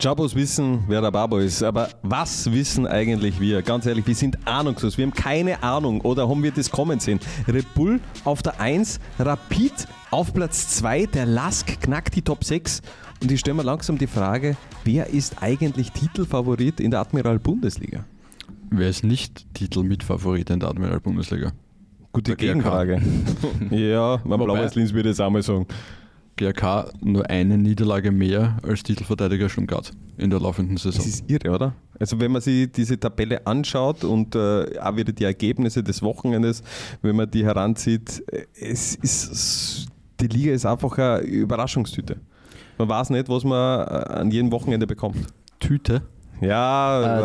Chabos wissen, wer der Babo ist, aber was wissen eigentlich wir? Ganz ehrlich, wir sind ahnungslos, wir haben keine Ahnung oder haben wir das kommen sehen? Red Bull auf der 1, Rapid auf Platz 2, der LASK knackt die Top 6 und ich stelle mir langsam die Frage, wer ist eigentlich Titelfavorit in der Admiral Bundesliga? Wer ist nicht Titelmitfavorit in der Admiral Bundesliga? Gute Gegenfrage. Ja, mein blaues Linz würde es auch mal sagen. GRK nur eine Niederlage mehr als Titelverteidiger Stuttgart in der laufenden Saison. Das ist irre, oder? Also wenn man sich diese Tabelle anschaut und auch wieder die Ergebnisse des Wochenendes, wenn man die heranzieht, die Liga ist einfach eine Überraschungstüte. Man weiß nicht, was man an jedem Wochenende bekommt. Tüte? Ja,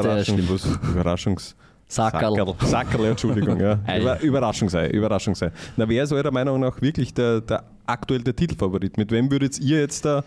Sackerl, Entschuldigung. Ja. Überraschung sei. Na, wer ist eurer Meinung nach wirklich der aktuell der Titelfavorit? Mit wem würdet ihr jetzt da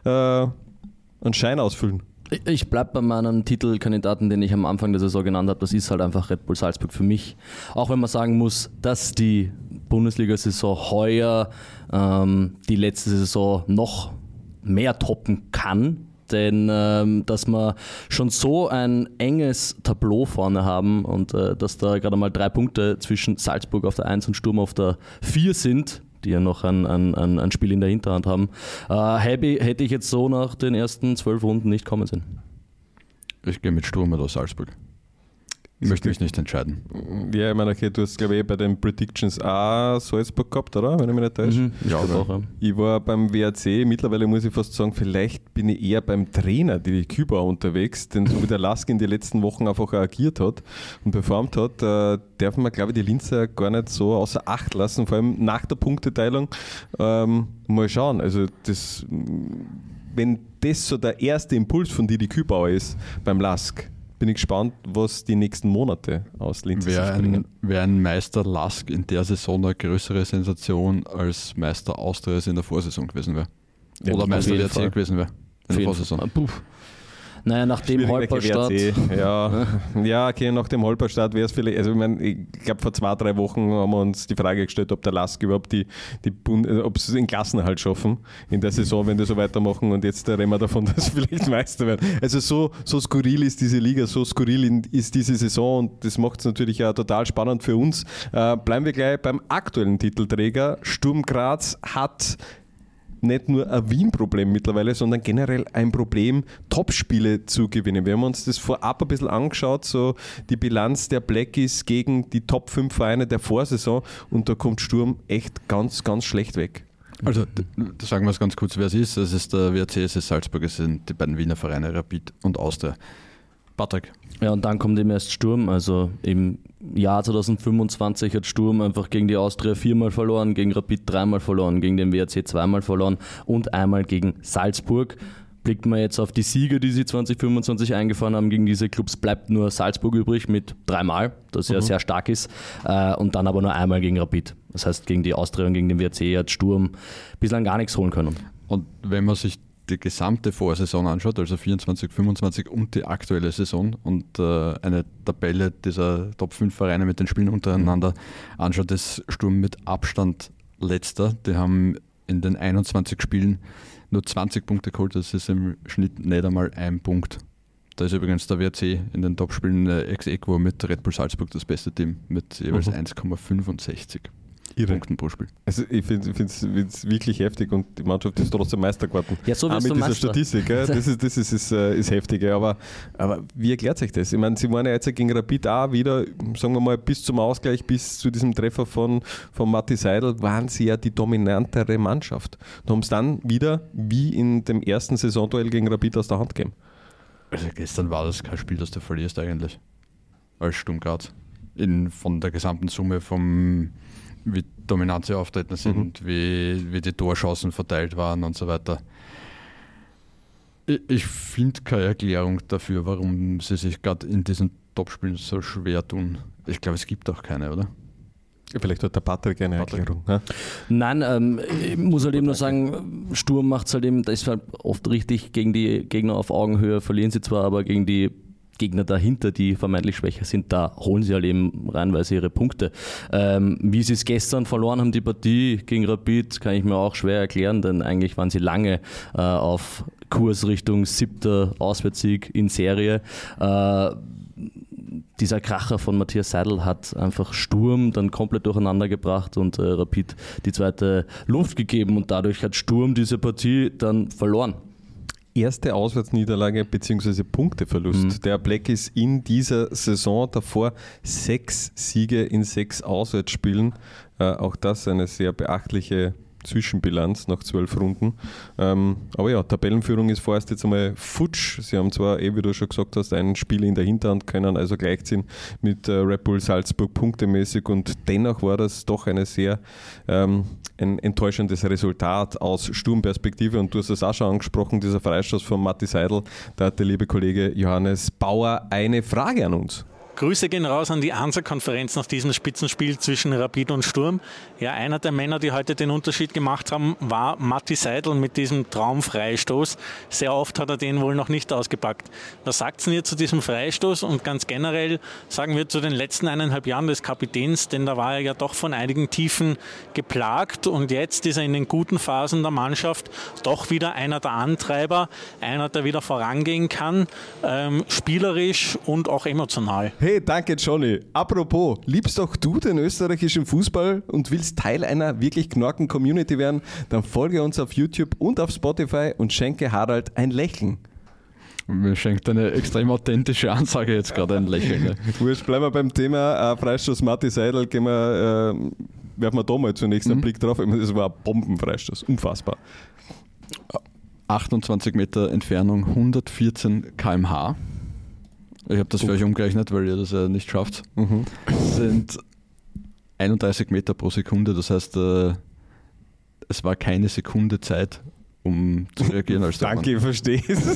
einen Schein ausfüllen? Ich bleibe bei meinem Titelkandidaten, den ich am Anfang der Saison genannt habe. Das ist halt einfach Red Bull Salzburg für mich. Auch wenn man sagen muss, dass die Bundesliga-Saison heuer die letzte Saison noch mehr toppen kann. Denn dass wir schon so ein enges Tableau vorne haben und dass da gerade mal 3 Punkte zwischen Salzburg auf der 1 und Sturm auf der 4 sind, die ja noch ein Spiel in der Hinterhand haben, hätte ich jetzt so nach den ersten 12 Runden nicht kommen sehen. Ich gehe mit Sturm oder Salzburg. Ich möchte mich nicht entscheiden. Ja, ich meine, okay, du hast, glaube ich, bei den Predictions auch Salzburg gehabt, oder? Wenn ich mich nicht täusche. Ja, auch. Ja. Ich war beim WRC, mittlerweile muss ich fast sagen, vielleicht bin ich eher beim Trainer, die Kübauer, unterwegs, denn so wie der Lask in den letzten Wochen einfach agiert hat und performt hat, darf man, glaube ich, die Linzer gar nicht so außer Acht lassen, vor allem nach der Punkteteilung. Mal schauen, also wenn das so der erste Impuls von Didi Kübauer ist beim Lask, bin ich gespannt, was die nächsten Monate aus Linz springen. Wäre ein Meister Lask in der Saison eine größere Sensation als Meister Austria in der Vorsaison gewesen wäre? Oder ja, Meister WRC gewesen wäre in der Vorsaison? Naja, nach dem Holperstart. Ja, okay, nach dem Holperstart wäre es vielleicht, also ich glaube vor 2-3 Wochen haben wir uns die Frage gestellt, ob der Lask überhaupt ob sie es in Klassenerhalt schaffen in der Saison, wenn die so weitermachen, und jetzt reden wir davon, dass sie vielleicht Meister werden. Also so skurril ist diese Liga, so skurril ist diese Saison und das macht es natürlich auch total spannend für uns. Bleiben wir gleich beim aktuellen Titelträger. Sturm Graz hat nicht nur ein Wien-Problem mittlerweile, sondern generell ein Problem, Topspiele zu gewinnen. Wir haben uns das vorab ein bisschen angeschaut, so die Bilanz der Blackies gegen die Top 5 Vereine der Vorsaison, und da kommt Sturm echt ganz, ganz schlecht weg. Also sagen wir es ganz kurz, wer es ist. Es ist der WRC, es ist Salzburg, es sind die beiden Wiener Vereine, Rapid und Austria. Patrick. Ja, und dann kommt eben erst Sturm. Also im Jahr 2025 hat Sturm einfach gegen die Austria 4-mal verloren, gegen Rapid 3-mal verloren, gegen den WRC 2-mal verloren und einmal gegen Salzburg. Blickt man jetzt auf die Siege, die sie 2025 eingefahren haben gegen diese Clubs, bleibt nur Salzburg übrig mit 3-mal, das ja sehr stark ist, und dann aber nur einmal gegen Rapid. Das heißt, gegen die Austria und gegen den WRC hat Sturm bislang gar nichts holen können. Und wenn man sich die gesamte Vorsaison anschaut, also 24, 25 und die aktuelle Saison, und eine Tabelle dieser Top 5 Vereine mit den Spielen untereinander anschaut, ist Sturm mit Abstand letzter. Die haben in den 21 Spielen nur 20 Punkte geholt, das ist im Schnitt nicht einmal 1 Punkt. Da ist übrigens der WRC in den Topspielen ex aequo mit Red Bull Salzburg das beste Team mit jeweils 1,65 Punkten pro Spiel. Also ich finde es wirklich heftig, und die Mannschaft ist trotzdem Meister geworden. Ja, so mit dieser Statistik, gell? Das ist heftig. Aber wie erklärt sich das? Ich meine, sie waren ja jetzt gegen Rapid auch wieder, sagen wir mal, bis zum Ausgleich, bis zu diesem Treffer von Matti Seidel, waren sie ja die dominantere Mannschaft. Und haben es dann wieder, wie in dem ersten Saisonduell gegen Rapid, aus der Hand gegeben. Also gestern war das kein Spiel, das du verlierst eigentlich, als Sturm Graz. Von der gesamten Summe wie dominant sie auftreten sind, wie die Torchancen verteilt waren und so weiter. Ich finde keine Erklärung dafür, warum sie sich gerade in diesen Topspielen so schwer tun. Ich glaube, es gibt auch keine, oder? Vielleicht hat der Patrick eine Erklärung. Ja? Nein, ich muss halt eben nur sagen, Sturm macht es halt eben, das ist halt oft richtig, gegen die Gegner auf Augenhöhe verlieren sie zwar, aber gegen die Gegner dahinter, die vermeintlich schwächer sind, da holen sie halt eben reinweise ihre Punkte. Wie sie es gestern verloren haben, die Partie gegen Rapid, kann ich mir auch schwer erklären, denn eigentlich waren sie lange auf Kurs Richtung 7. Auswärtssieg in Serie. Dieser Kracher von Matthias Seidel hat einfach Sturm dann komplett durcheinander gebracht und Rapid die zweite Luft gegeben und dadurch hat Sturm diese Partie dann verloren. Erste Auswärtsniederlage bzw. Punkteverlust der Blackies in dieser Saison. Davor 6 Siege in 6 Auswärtsspielen. Auch das eine sehr beachtliche Zwischenbilanz nach 12 Runden. Aber ja, Tabellenführung ist vorerst jetzt einmal futsch. Sie haben zwar, wie du schon gesagt hast, ein Spiel in der Hinterhand, können also gleichziehen mit Red Bull Salzburg punktemäßig und dennoch war das doch eine sehr ein enttäuschendes Resultat aus Sturmperspektive und du hast es auch schon angesprochen, dieser Freistoß von Matti Seidel, da hat der liebe Kollege Johannes Bauer eine Frage an uns. Grüße gehen raus an die Hansa-Konferenz nach diesem Spitzenspiel zwischen Rapid und Sturm. Ja, einer der Männer, die heute den Unterschied gemacht haben, war Matti Seidel mit diesem Traumfreistoß. Sehr oft hat er den wohl noch nicht ausgepackt. Was sagt ihr zu diesem Freistoß und ganz generell sagen wir zu den letzten 1,5 Jahren des Kapitäns, denn da war er ja doch von einigen Tiefen geplagt und jetzt ist er in den guten Phasen der Mannschaft doch wieder einer der Antreiber, einer, der wieder vorangehen kann, spielerisch und auch emotional. Hey, danke Johnny. Apropos, liebst auch du den österreichischen Fußball und willst Teil einer wirklich knorken Community werden? Dann folge uns auf YouTube und auf Spotify und schenke Harald ein Lächeln. Mir schenkt eine extrem authentische Ansage jetzt gerade ein Lächeln. Ne? Wurscht, bleiben wir beim Thema Freistoß Matti Seidel, werfen wir da mal zunächst einen Blick drauf. Das war ein Bombenfreistoß, unfassbar. 28 Meter Entfernung, 114 km/h. Ich habe das für euch umgerechnet, weil ihr das ja nicht schafft. Das sind 31 Meter pro Sekunde, das heißt, es war keine Sekunde Zeit, um zu reagieren. Als Danke, ich verstehe es.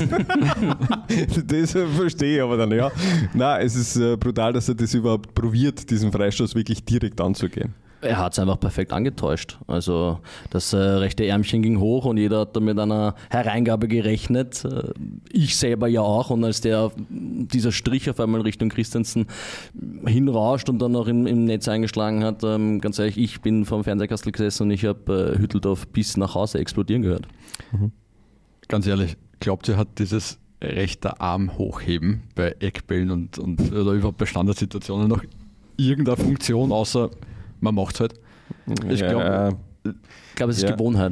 Das verstehe ich aber dann, ja. Nein, es ist brutal, dass er das überhaupt probiert, diesen Freistoß wirklich direkt anzugehen. Er hat es einfach perfekt angetäuscht. Also das rechte Ärmchen ging hoch und jeder hat da mit einer Hereingabe gerechnet. Ich selber ja auch. Und als dieser Strich auf einmal Richtung Christensen hinrauscht und dann noch im Netz eingeschlagen hat, ganz ehrlich, ich bin vom Fernsehkastel gesessen und ich habe Hütteldorf bis nach Hause explodieren gehört. Ganz ehrlich, glaubt ihr, hat dieses rechter Arm hochheben bei Eckbällen und oder überhaupt bei Standardsituationen noch irgendeine Funktion, außer man macht es halt? Ich glaube, es ist Gewohnheit.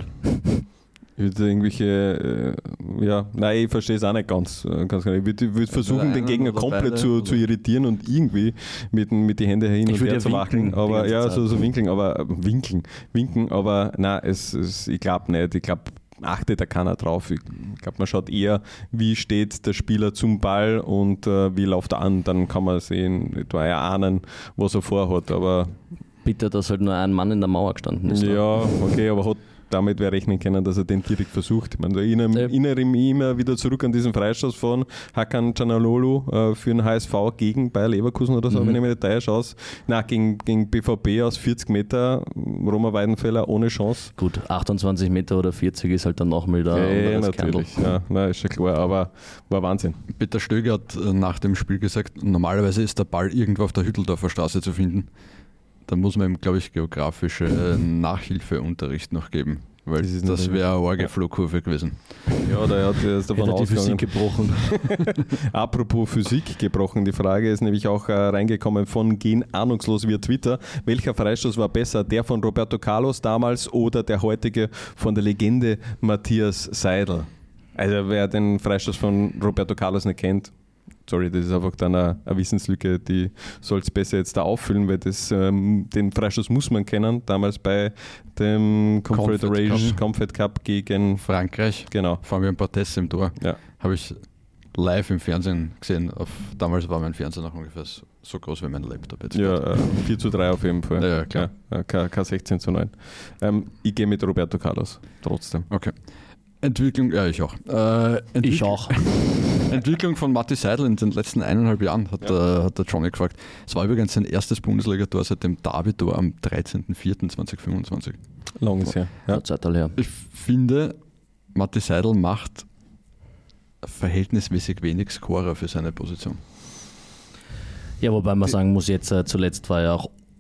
Irgendwelche, ich verstehe es auch nicht ganz genau. Ich würde versuchen, den Gegner komplett zu irritieren und irgendwie mit den Händen hin und her zu machen. Aber ja, so winkeln, aber nein, ich glaube nicht. Ich glaube, achtet da keiner drauf. Ich glaube, man schaut eher, wie steht der Spieler zum Ball und wie läuft er an. Dann kann man sehen, etwa ahnen, was er vorhat. Aber bitter, dass halt nur ein Mann in der Mauer gestanden ist. Ja, okay, aber hat damit wir rechnen können, dass er den direkt versucht. Ich meine, da erinnere ich mich immer wieder zurück an diesen Freistoß von Hakan Canalolu für den HSV gegen Bayer Leverkusen oder so, wenn ich mir nicht täusche, aus. Nein, gegen BVB aus 40 Meter, Roma Weidenfeller ohne Chance. Gut, 28 Meter oder 40 ist halt dann noch mal da. Ja, natürlich. Ja, nein, ist schon klar, aber war Wahnsinn. Peter Stöger hat nach dem Spiel gesagt, normalerweise ist der Ball irgendwo auf der Hütteldorfer Straße zu finden. Da muss man ihm, glaube ich, geografische Nachhilfeunterricht noch geben, weil das wäre eine arge Flugkurve gewesen. Ja, der ist davon ausgegangen. Die Physik gebrochen. Apropos Physik gebrochen, die Frage ist nämlich auch reingekommen von Gen Ahnungslos via Twitter. Welcher Freistoß war besser, der von Roberto Carlos damals oder der heutige von der Legende Matthias Seidel? Also wer den Freistoß von Roberto Carlos nicht kennt, sorry, das ist einfach dann eine Wissenslücke, die soll es besser jetzt da auffüllen, weil den Freistoß muss man kennen, damals bei dem Confed Cup gegen Frankreich. Genau. Fabian Barthez im Tor. Ja. Habe ich live im Fernsehen gesehen. Damals war mein Fernseher noch ungefähr so groß wie mein Laptop jetzt. Ja, 4:3 auf jeden Fall. Ja, klar. Ja, K16:9. Ich gehe mit Roberto Carlos, trotzdem. Okay. Entwicklung, ja, ich auch. Ich auch. Entwicklung von Matti Seidel in den letzten 1,5 Jahren, hat der Johnny gefragt. Es war übrigens sein erstes Bundesliga-Tor seit dem Derby-Tor am 13.04.2025. Lang ist her. Ja. Her. Ich finde, Matti Seidel macht verhältnismäßig wenig Scorer für seine Position. Ja, wobei man sagen muss, jetzt zuletzt war er auch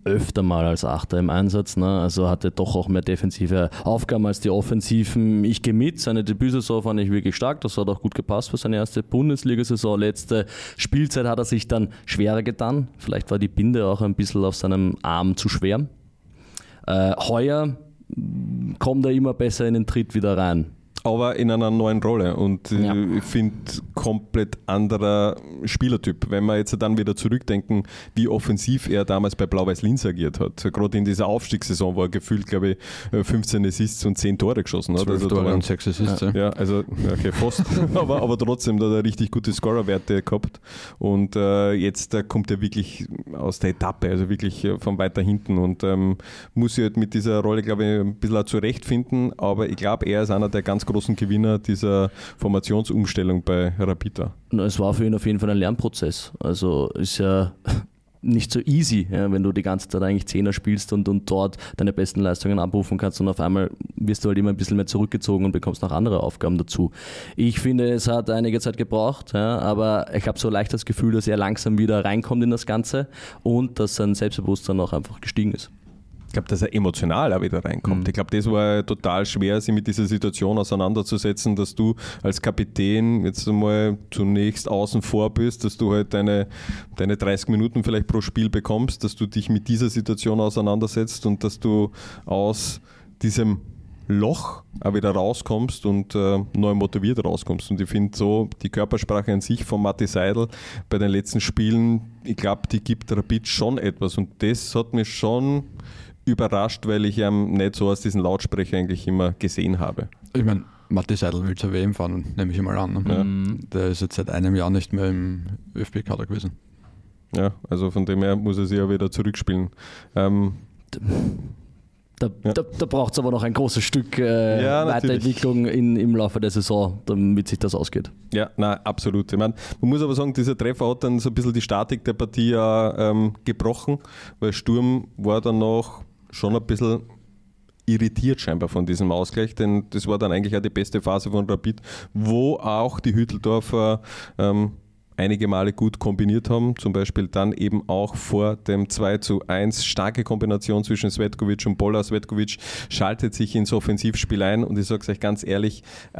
öfter mal als Achter im Einsatz, ne? Also hatte doch auch mehr defensive Aufgaben als die offensiven. Ich gehe mit, seine Debütsaison fand ich wirklich stark, das hat auch gut gepasst für seine erste Bundesliga-Saison. Letzte Spielzeit hat er sich dann schwerer getan, vielleicht war die Binde auch ein bisschen auf seinem Arm zu schwer. Heuer kommt er immer besser in den Tritt wieder rein. Aber in einer neuen Rolle und ich finde, komplett anderer Spielertyp. Wenn wir jetzt dann wieder zurückdenken, wie offensiv er damals bei Blau-Weiß Linz agiert hat. Gerade in dieser Aufstiegssaison, wo er gefühlt, glaube ich, 15 Assists und 10 Tore geschossen hat. 12 Tore und 6 Assists. Ja, also okay, fast. aber trotzdem, da hat er richtig gute Scorerwerte gehabt. Und jetzt kommt er wirklich aus der Etappe, also wirklich von weiter hinten und muss sich halt mit dieser Rolle, glaube ich, ein bisschen auch zurechtfinden. Aber ich glaube, er ist einer der ganz großen Gewinner dieser Formationsumstellung bei Rapid. Es war für ihn auf jeden Fall ein Lernprozess. Also ist ja nicht so easy, ja, wenn du die ganze Zeit eigentlich Zehner spielst und dort deine besten Leistungen abrufen kannst und auf einmal wirst du halt immer ein bisschen mehr zurückgezogen und bekommst noch andere Aufgaben dazu. Ich finde, es hat einige Zeit gebraucht, ja, aber ich habe so leicht das Gefühl, dass er langsam wieder reinkommt in das Ganze und dass sein Selbstbewusstsein auch einfach gestiegen ist. Ich glaube, dass er emotional auch wieder reinkommt. Ich glaube, das war total schwer, sich mit dieser Situation auseinanderzusetzen, dass du als Kapitän jetzt einmal zunächst außen vor bist, dass du halt deine 30 Minuten vielleicht pro Spiel bekommst, dass du dich mit dieser Situation auseinandersetzt und dass du aus diesem Loch auch wieder rauskommst und neu motiviert rauskommst. Und ich finde so, die Körpersprache an sich von Matti Seidel bei den letzten Spielen, ich glaube, die gibt Rapid schon etwas. Und das hat mich schon überrascht, weil ich ihn nicht so aus diesen Lautsprecher eigentlich immer gesehen habe. Ich meine, Matti Seidel will zur WM fahren, nehme ich mal an. Ne? Ja. Der ist jetzt seit einem Jahr nicht mehr im ÖFB-Kader gewesen. Ja, also von dem her muss er sich ja wieder zurückspielen. Da braucht es aber noch ein großes Stück Weiterentwicklung im Laufe der Saison, damit sich das ausgeht. Ja, nein, absolut. Ich meine, man muss aber sagen, dieser Treffer hat dann so ein bisschen die Statik der Partie gebrochen, weil Sturm war dann noch schon ein bisschen irritiert scheinbar von diesem Ausgleich, denn das war dann eigentlich auch die beste Phase von Rapid, wo auch die Hütteldorfer einige Male gut kombiniert haben, zum Beispiel dann eben auch vor dem 2:1, starke Kombination zwischen Svetkovic und Bolla. Svetkovic schaltet sich ins Offensivspiel ein und ich sage es euch ganz ehrlich,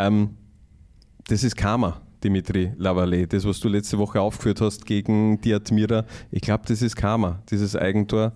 das ist Karma, Dimitri Lavallee. Das, was du letzte Woche aufgeführt hast gegen die Admira, ich glaube, das ist Karma, dieses Eigentor.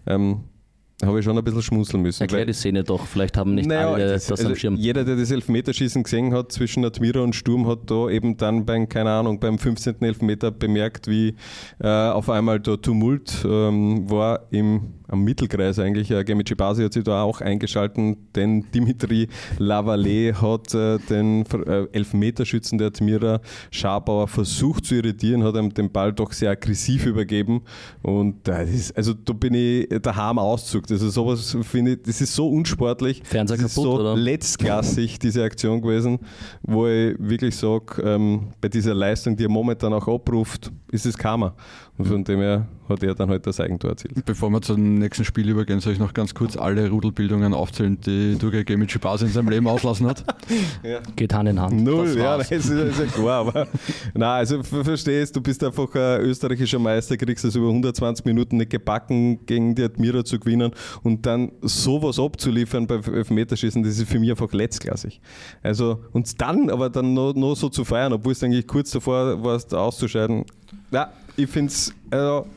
Da habe ich schon ein bisschen schmunzeln müssen. Erklär die Szene doch, vielleicht haben nicht alle das am Schirm. Jeder, der das Elfmeterschießen gesehen hat zwischen Admira und Sturm, hat da eben dann beim 15. Elfmeter bemerkt, wie auf einmal der Tumult war am Mittelkreis eigentlich. Gemici Basi hat sich da auch eingeschalten, denn Dimitri Lavallee hat den Elfmeterschützen der Admira, Schabauer, versucht zu irritieren, hat ihm den Ball doch sehr aggressiv übergeben und da bin ich daheim Auszug. Also sowas finde ich, das ist so unsportlich. Fernseher das ist kaputt, so oder? Letztklassig, diese Aktion gewesen, wo ich wirklich sage, bei dieser Leistung, die er momentan auch abruft, ist es Karma. Und von dem her hat er dann halt das Eigentor erzielt. Bevor wir zum nächsten Spiel übergehen, soll ich noch ganz kurz alle Rudelbildungen aufzählen, die Turgay Gemici Basi in seinem Leben auslassen hat? Ja. Geht Hand in Hand. Null, ja, das ist ja klar. Aber nein, also verstehst, du bist einfach ein österreichischer Meister, kriegst es über 120 Minuten nicht gebacken, gegen die Admira zu gewinnen und dann sowas abzuliefern beim Elfmeterschießen, das ist für mich einfach letztklassig. Also, und dann aber dann noch so zu feiern, obwohl es eigentlich kurz davor warst, auszuscheiden. Ja, ich finde es, war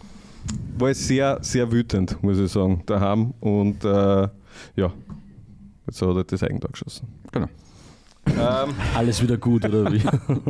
sehr, sehr wütend, muss ich sagen, daheim. Und jetzt hat er das Eigentor geschossen. Genau. Alles wieder gut, oder wie?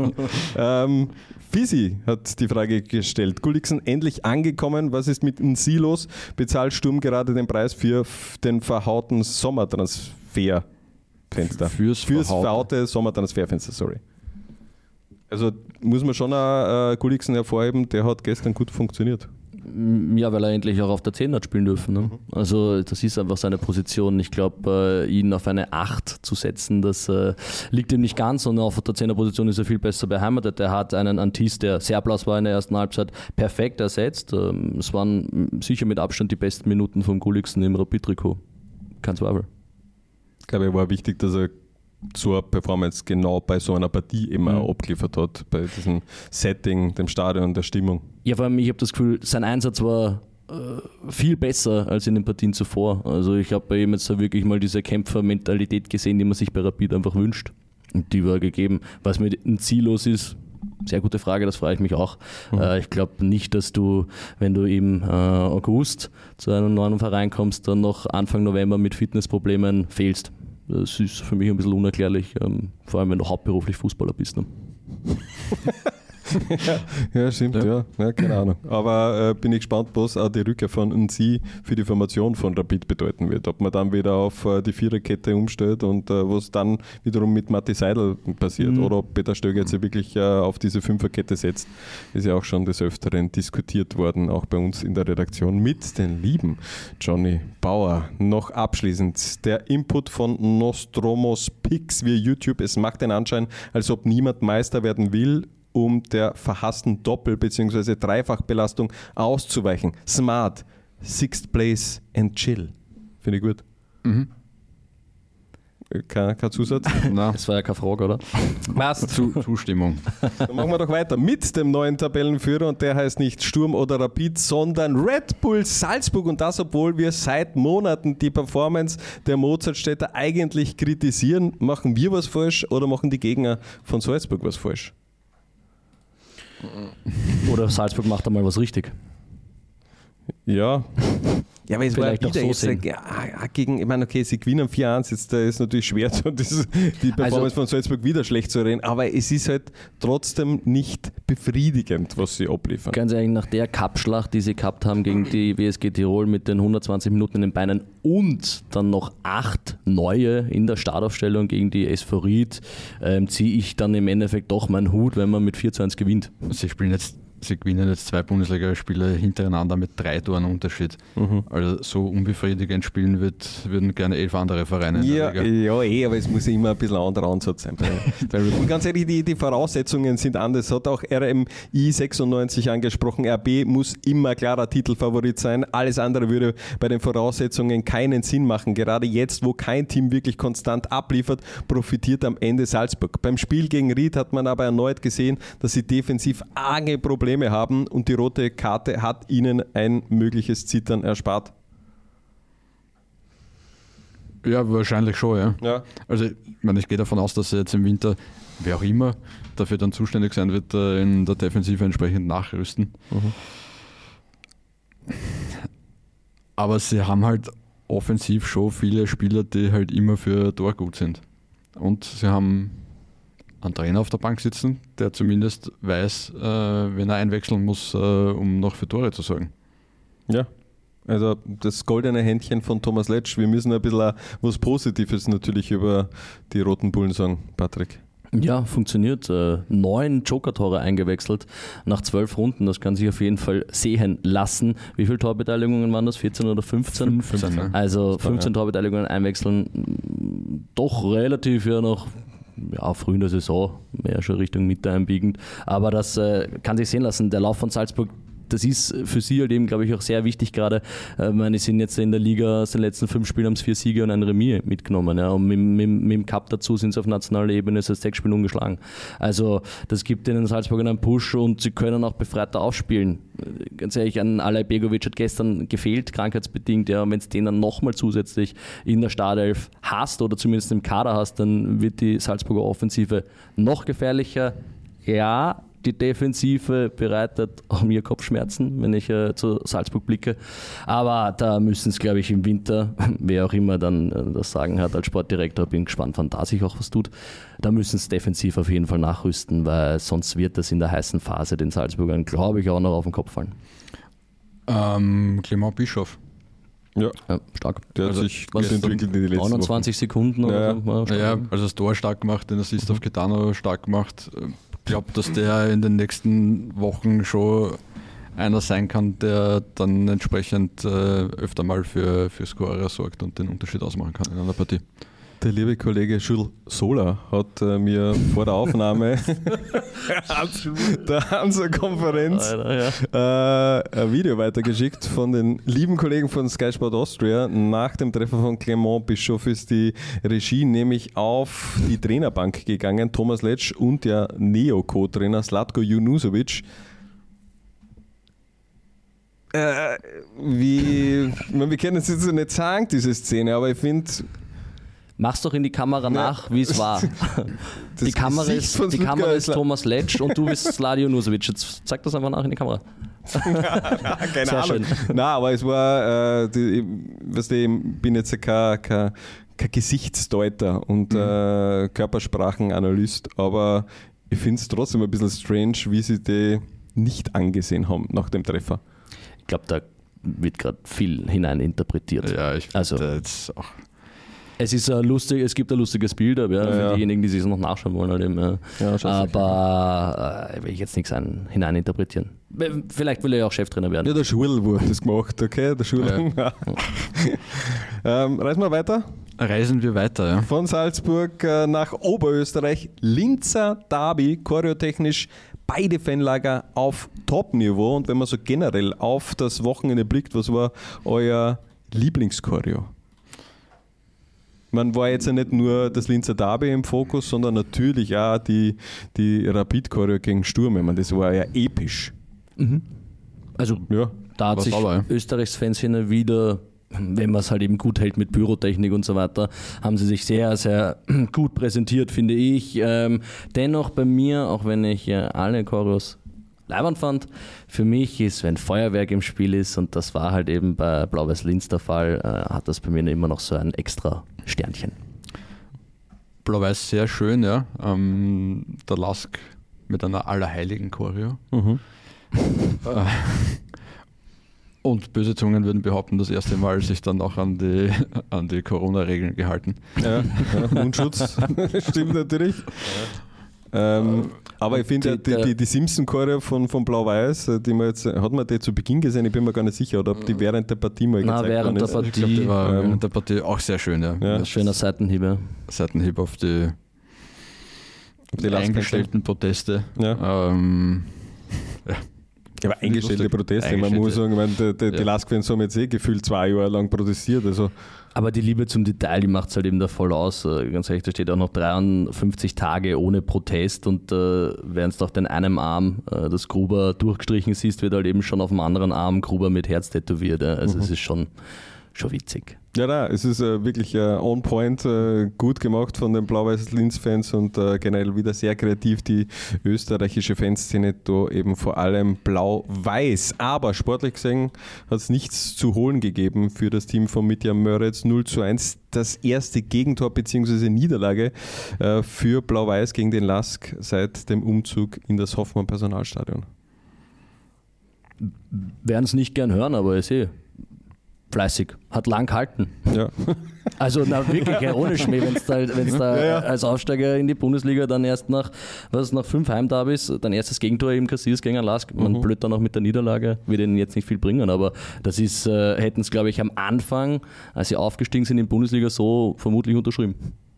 Fisi hat die Frage gestellt. Gulliksen endlich angekommen. Was ist mit den Silos? Bezahlt Sturm gerade den Preis für den verhauten Sommertransferfenster? Fürs verhaute Sommertransferfenster, sorry. Also muss man schon auch Gulliksen hervorheben, der hat gestern gut funktioniert. Ja, weil er endlich auch auf der 10 hat spielen dürfen. Ne? Also das ist einfach seine Position. Ich glaube, ihn auf eine 8 zu setzen, das liegt ihm nicht ganz. Und auf der 10er Position ist er viel besser beheimatet. Er hat einen Antis, der sehr blass war in der ersten Halbzeit, perfekt ersetzt. Es waren sicher mit Abstand die besten Minuten von Gulliksen im Rapid-Trikot. Kein Zweifel. Ich glaube, es war wichtig, dass er zur Performance genau bei so einer Partie immer abgeliefert hat, bei diesem Setting, dem Stadion, der Stimmung. Ja, vor allem, ich habe das Gefühl, sein Einsatz war viel besser als in den Partien zuvor. Also ich habe bei ihm jetzt da wirklich mal diese Kämpfermentalität gesehen, die man sich bei Rapid einfach wünscht. Und die war gegeben. Was mit dem Ziel los ist, sehr gute Frage, das frage ich mich auch. Ich glaube nicht, dass du, wenn du im August zu einem neuen Verein kommst, dann noch Anfang November mit Fitnessproblemen fehlst. Das ist für mich ein bisschen unerklärlich, vor allem wenn du hauptberuflich Fußballer bist. Ne? Ja, stimmt, ja, keine Ahnung. Aber bin ich gespannt, was auch die Rückkehr von Nzi für die Formation von Rapid bedeuten wird. Ob man dann wieder auf die Viererkette umstellt und was dann wiederum mit Matti Seidel passiert oder ob Peter Stöger jetzt wirklich auf diese Fünferkette setzt, ist ja auch schon des Öfteren diskutiert worden, auch bei uns in der Redaktion mit den lieben Johnny Bauer. Noch abschließend der Input von Nostromos Pix via YouTube. Es macht den Anschein, als ob niemand Meister werden will, um der verhassten Doppel- bzw. Dreifachbelastung auszuweichen. Smart, sixth place and chill. Finde ich gut. Kein Zusatz? Nein. Das war ja keine Frage, oder? Passt. Zustimmung. Dann machen wir doch weiter mit dem neuen Tabellenführer und der heißt nicht Sturm oder Rapid, sondern Red Bull Salzburg und das, obwohl wir seit Monaten die Performance der Mozartstädter eigentlich kritisieren. Machen wir was falsch oder machen die Gegner von Salzburg was falsch? Oder Salzburg macht einmal was richtig. Ja. Ja, aber es Vielleicht war auch wieder so jetzt sehen. gegen, ich meine, okay, sie gewinnen 4-1, jetzt ist natürlich schwer, die Performance von Salzburg wieder schlecht zu reden, aber es ist halt trotzdem nicht befriedigend, was sie abliefern. Ganz ehrlich, nach der Cup-Schlacht, die sie gehabt haben gegen die WSG Tirol mit den 120 Minuten in den Beinen und dann noch 8 neue in der Startaufstellung gegen die SV Ried, ziehe ich dann im Endeffekt doch meinen Hut, wenn man mit 4-1 gewinnt. Sie gewinnen jetzt 2 Bundesligaspiele hintereinander mit 3 Toren Unterschied. Also so unbefriedigend spielen würden gerne 11 andere Vereine in der Liga. Ja, aber es muss ja immer ein bisschen ein anderer Ansatz sein. Und ganz ehrlich, die Voraussetzungen sind anders. Hat auch RMI 96 angesprochen. RB muss immer klarer Titelfavorit sein. Alles andere würde bei den Voraussetzungen keinen Sinn machen. Gerade jetzt, wo kein Team wirklich konstant abliefert, profitiert am Ende Salzburg. Beim Spiel gegen Ried hat man aber erneut gesehen, dass sie defensiv arge Probleme haben und die rote Karte hat ihnen ein mögliches Zittern erspart. Ja, wahrscheinlich schon, ja. Ja. Also ich gehe davon aus, dass sie jetzt im Winter, wer auch immer, dafür dann zuständig sein wird, in der Defensive entsprechend nachrüsten. Aber sie haben halt offensiv schon viele Spieler, die halt immer für Tor gut sind. Und sie haben einen Trainer auf der Bank sitzen, der zumindest weiß, wenn er einwechseln muss, um noch für Tore zu sorgen. Ja, also das goldene Händchen von Thomas Letsch. Wir müssen ein bisschen was Positives natürlich über die Roten Bullen sagen, Patrick. Ja, funktioniert. 9 Joker-Tore eingewechselt nach 12 Runden. Das kann sich auf jeden Fall sehen lassen. Wie viele Torbeteiligungen waren das? 14 oder 15? 15, ne? Also 15 Torbeteiligungen einwechseln. Doch relativ ja noch früh in der Saison, mehr schon Richtung Mitte einbiegend. Aber das kann sich sehen lassen. Der Lauf von Salzburg, das ist für sie halt eben, glaube ich, auch sehr wichtig gerade. Sie sind jetzt in der Liga aus den letzten 5 Spielen haben sie 4 Siege und ein Remis mitgenommen. Ja. Und mit dem Cup dazu sind sie auf nationaler Ebene seit 6 Spielen ungeschlagen. Also das gibt ihnen Salzburg einen Push und sie können auch befreiter aufspielen. Ganz ehrlich, an Alay Begovic hat gestern gefehlt, krankheitsbedingt. Ja. Und wenn es den dann nochmal zusätzlich in der Startelf hast oder zumindest im Kader hast, dann wird die Salzburger Offensive noch gefährlicher. Ja, die Defensive bereitet auch mir Kopfschmerzen, wenn ich zu Salzburg blicke. Aber da müssen es, glaube ich, im Winter, wer auch immer dann das Sagen hat als Sportdirektor, bin gespannt, wann da sich auch was tut, da müssen es defensiv auf jeden Fall nachrüsten, weil sonst wird das in der heißen Phase den Salzburgern, glaube ich, auch noch auf den Kopf fallen. Clement Bischoff. Ja, stark. der hat sich gut entwickelt in die letzten 29 Sekunden oder so. Ja, also das Tor stark gemacht, den Assist auf Gitano stark gemacht. Ich glaube, dass der in den nächsten Wochen schon einer sein kann, der dann entsprechend öfter mal für Scorer sorgt und den Unterschied ausmachen kann in einer Partie. Der liebe Kollege Jules Sola hat mir vor der Aufnahme der Hansa-Konferenz ein Video weitergeschickt von den lieben Kollegen von Sky Sport Austria. Nach dem Treffer von Clement Bischoff ist die Regie nämlich auf die Trainerbank gegangen. Thomas Letsch und der Neo-Co-Trainer Zlatko Junusovic. wir können es jetzt nicht sagen, diese Szene, aber ich finde... Mach's doch in die Kamera nach, wie es war. Die Kamera ist Thomas Letsch und du bist Sladio Nusovic. Jetzt zeig das einfach nach in die Kamera. Keine Sehr Ahnung. schön. Nein, aber es war, ich bin jetzt kein Gesichtsdeuter und Körpersprachenanalyst, aber ich finde es trotzdem ein bisschen strange, wie sie die nicht angesehen haben nach dem Treffer. Ich glaube, da wird gerade viel hineininterpretiert. Ja, ich finde jetzt auch. Es gibt ein lustiges Bild, aber für diejenigen, die sich noch nachschauen wollen. Halt eben, aber will ich jetzt nichts hineininterpretieren. Vielleicht will er ja auch Cheftrainer werden. Ja, der Schurl wurde das gemacht, okay? Der Schurl. Ja. Reisen wir weiter? Reisen wir weiter, ja. Von Salzburg nach Oberösterreich. Linzer Derby, choreotechnisch beide Fanlager auf Top-Niveau. Und wenn man so generell auf das Wochenende blickt, was war euer Lieblingschoreo? Man war jetzt ja nicht nur das Linzer Derby im Fokus, sondern natürlich auch die Rapid-Choreo gegen Sturm. Ich meine, das war ja episch. Mhm. Also ja, da hat sich Österreichs Fanszene wieder, wenn man es halt eben gut hält mit Pyrotechnik und so weiter, haben sie sich sehr, sehr gut präsentiert, finde ich. Dennoch bei mir, auch wenn ich alle Choreos leibend fand, für mich ist, wenn Feuerwerk im Spiel ist, und das war halt eben bei Blau-Weiß-Linz der Fall, hat das bei mir immer noch so ein extra Sternchen. Blau-Weiß sehr schön, ja. Der Lask mit einer allerheiligen Choreo. Mhm. Und böse Zungen würden behaupten, das erste Mal sich dann auch an die Corona-Regeln gehalten. Ja, Mundschutz, stimmt natürlich. Aber ich finde die Simpson-Choreo von Blau-Weiß, hat man die zu Beginn gesehen, ich bin mir gar nicht sicher, oder ob die während der Partie mal gezeigt während der Partie. Ich glaube, die war während der Partie auch sehr schön, ja. Schöner Seitenhieb. Seitenhieb auf die eingestellten Proteste. Ja. Aber eingestellte Proteste, man muss sagen, die Lask-Fans haben jetzt gefühlt 2 Jahre lang protestiert. Also. Aber die Liebe zum Detail, die macht es halt eben da voll aus. Ganz ehrlich, da steht auch noch 53 Tage ohne Protest und während du auf den einen Arm das Gruber durchgestrichen siehst, wird halt eben schon auf dem anderen Arm Gruber mit Herz tätowiert. Also es ist schon witzig. Ja, es ist wirklich on point, gut gemacht von den Blau-Weiß-Linz-Fans und generell wieder sehr kreativ die österreichische Fanszene, da eben vor allem Blau-Weiß. Aber sportlich gesehen hat es nichts zu holen gegeben für das Team von Mitja Möritz. 0:1 das erste Gegentor bzw. Niederlage für Blau-Weiß gegen den Lask seit dem Umzug in das Hoffmann-Personalstadion. Werden es nicht gern hören, aber ich sehe. Fleißig, hat lang gehalten. Ja. Also wirklich, ohne Schmäh, wenn es da als Aufsteiger in die Bundesliga dann erst nach 5 Heimderbys dein erstes Gegentor eben kassierst gegen einen Lask. Man blöd dann auch mit der Niederlage, wird ihnen jetzt nicht viel bringen, aber das ist, hätten es, glaube ich, am Anfang, als sie aufgestiegen sind in die Bundesliga, so vermutlich unterschrieben.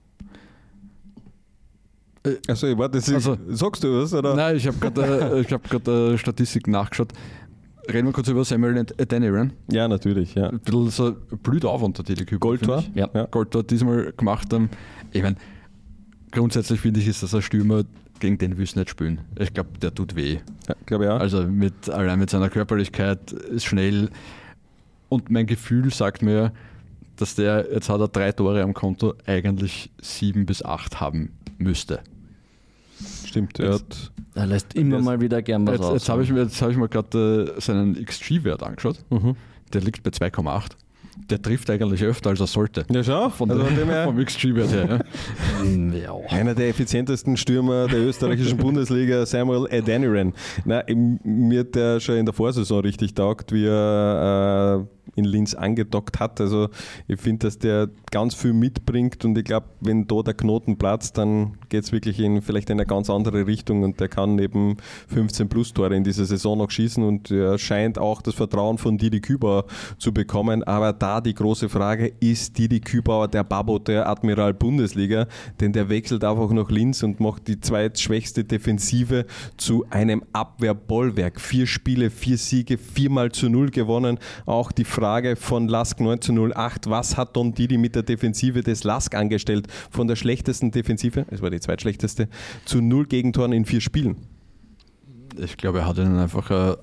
Achso, ich warte, sagst du was? Oder? Nein, ich habe gerade Statistik nachgeschaut. Reden wir kurz über Samuel Adeniran. Ja, natürlich. Ja. Ein bisschen so blüht auf unter die Kübel. Goldtor. Ja. Goldtor diesmal gemacht haben. Ich meine, grundsätzlich finde ich, ist das ein Stürmer, gegen den willst du nicht spielen. Ich glaube, der tut weh. Ja, glaube ich auch. Also allein mit seiner Körperlichkeit ist schnell. Und mein Gefühl sagt mir, dass jetzt hat er 3 Tore am Konto, eigentlich 7 bis 8 haben müsste. Stimmt, er lässt immer mal wieder gern was raus. Jetzt habe ich mir gerade seinen XG-Wert angeschaut. Der liegt bei 2,8. Der trifft eigentlich öfter, als er sollte. Ja, schau. Vom XG-Wert her. Ja. Einer der effizientesten Stürmer der österreichischen Bundesliga, Samuel Adeniran. Mir hat der schon in der Vorsaison richtig taugt, wie er in Linz angedockt hat. Also ich finde, dass der ganz viel mitbringt und ich glaube, wenn da der Knoten platzt, dann geht es wirklich vielleicht in eine ganz andere Richtung und der kann eben 15 plus Tore in dieser Saison noch schießen und er scheint auch das Vertrauen von Didi Kübauer zu bekommen. Aber da die große Frage, ist Didi Kübauer der Babbo der Admiral Bundesliga? Denn der wechselt einfach nach Linz und macht die zweitschwächste Defensive zu einem Abwehrbollwerk. 4 Spiele, 4 Siege, 4-0 gewonnen. Auch die Frage von Lask 1908, was hat Don Didi mit der Defensive des Lask angestellt? Von der schlechtesten Defensive, es war die zweitschlechteste, zu 0 Gegentoren in 4 Spielen. Ich glaube, er hat ihnen einfach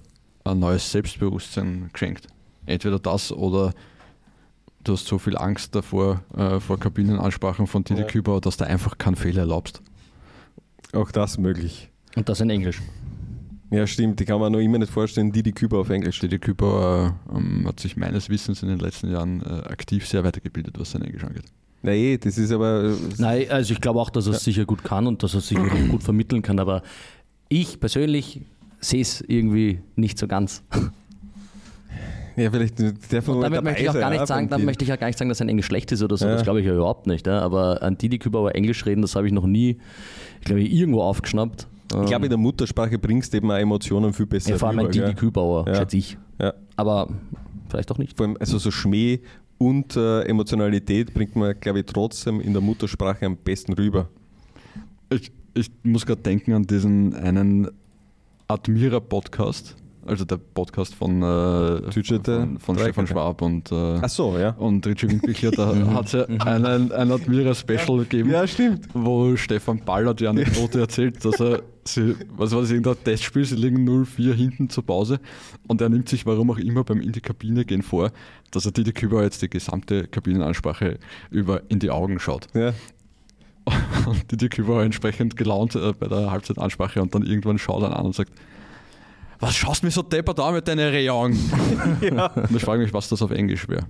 ein neues Selbstbewusstsein geschenkt. Entweder das oder du hast so viel Angst davor, vor Kabinenansprachen von Didi Kübauer, dass du einfach keinen Fehler erlaubst. Auch das möglich. Und das in Englisch. Ja, stimmt. Die kann man noch immer nicht vorstellen, Didi Kübauer auf Englisch. Didi Kübauer hat sich meines Wissens in den letzten Jahren aktiv sehr weitergebildet, was sein Englisch angeht. Nee, das ist aber... Nein, also ich glaube auch, dass er es sicher gut kann und dass er es sicher gut vermitteln kann, aber ich persönlich sehe es irgendwie nicht so ganz. Ja, vielleicht darf man damit möchte ich auch gar nicht sagen, dann möchte ich ja gar nicht sagen, dass sein Englisch schlecht ist oder so, das glaube ich ja überhaupt nicht. Ja. Aber an Didi Kübauer Englisch reden, das habe ich noch nie, irgendwo aufgeschnappt. Ich glaube, in der Muttersprache bringst du eben auch Emotionen viel besser. Ja, vor allem ein Didi Kübauer, schätze ich. Ja. Aber vielleicht auch nicht. Vor allem, also so Schmäh und Emotionalität bringt man, glaube ich, trotzdem in der Muttersprache am besten rüber. Ich muss gerade denken an diesen einen Admira-Podcast, also der Podcast von Stefan Schwab und Richie Winkelkir, da hat es ja ein Admira-Special gegeben, wo Stefan Ballert die Anekdote erzählt, dass irgendein Testspiel, sie liegen 0-4 hinten zur Pause und er nimmt sich, warum auch immer, beim in die Kabine gehen vor, dass er Didi Kübauer jetzt die gesamte Kabinenansprache über in die Augen schaut. Ja. Und Didi Kübauer entsprechend gelaunt bei der Halbzeitansprache und dann irgendwann schaut er an und sagt: Was schaust du mir so deppert an mit deinen Reaugen? Und ich frage mich, was das auf Englisch wäre.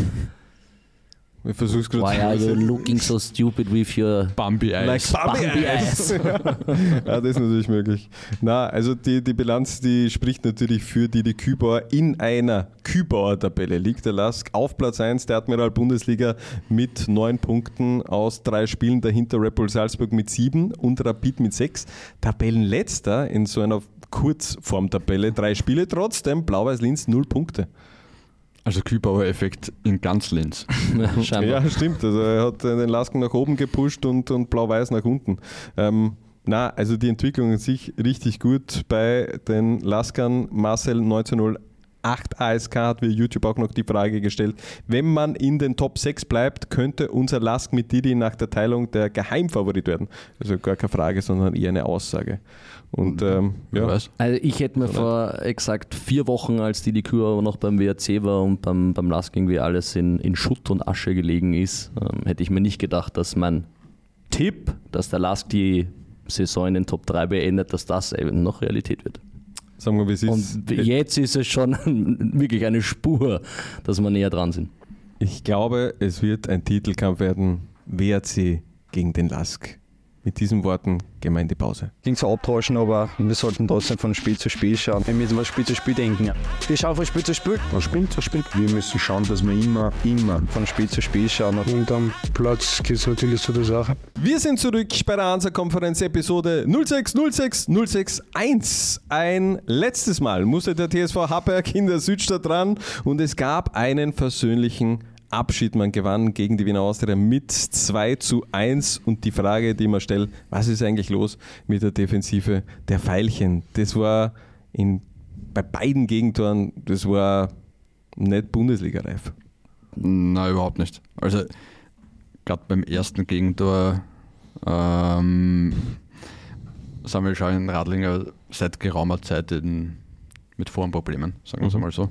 Why are you looking so stupid with your Bambi Eyes? Like Bambi Eyes. Ja, das ist natürlich möglich. Na, also die Bilanz, die spricht natürlich für Didi Kübauer. In einer Kübauer-Tabelle liegt der LASK auf Platz 1 der Admiral Bundesliga mit 9 Punkten aus 3 Spielen. Dahinter Red Bull Salzburg mit 7 und Rapid mit 6. Tabellenletzter in so einer Kurzform-Tabelle, 3 Spiele, trotzdem Blau-Weiß Linz 0 Punkte. Also Kübauer-Effekt in ganz Linz. Scheinbar. Ja, stimmt. Also er hat den Lasken nach oben gepusht und Blau-Weiß nach unten. Also die Entwicklung an sich richtig gut bei den Laskern. Marcel 1908 ASK hat via YouTube auch noch die Frage gestellt, wenn man in den Top 6 bleibt, könnte unser Lask mit Didi nach der Teilung der Geheimfavorit werden. Also gar keine Frage, sondern eher eine Aussage. Und Also ich hätte mir vor exakt 4 Wochen, als Didi Kübauer noch beim WRC war und beim LASK irgendwie alles in Schutt und Asche gelegen ist, hätte ich mir nicht gedacht, dass mein Tipp, dass der LASK die Saison in den Top 3 beendet, dass das eben noch Realität wird. Sagen wir, wie es ist. Und jetzt ist es schon wirklich eine Spur, dass wir näher dran sind. Ich glaube, es wird ein Titelkampf werden, WRC gegen den LASK. Mit diesen Worten gehen wir in die Pause. Klingt so abtauschen, aber wir sollten trotzdem von Spiel zu Spiel schauen. Wir müssen von Spiel zu Spiel denken. Wir schauen von Spiel zu Spiel. Von Spiel zu Spiel. Wir müssen schauen, dass wir immer von Spiel zu Spiel schauen. Und am Platz geht es natürlich so der Sache. Wir sind zurück bei der Hansa-Konferenz Episode 06060661. Ein letztes Mal musste der TSV Hartberg in der Südstadt ran und es gab einen versöhnlichen Abschied. Man gewann gegen die Wiener Austria mit 2:1 und die Frage, die man stellt, was ist eigentlich los mit der Defensive der Veilchen? Das war bei beiden Gegentoren, das war nicht Bundesliga-reif. Nein, überhaupt nicht. Also gerade beim ersten Gegentor Samuel Scheuren-Radlinger seit geraumer Zeit mit Formproblemen, sagen wir es einmal so.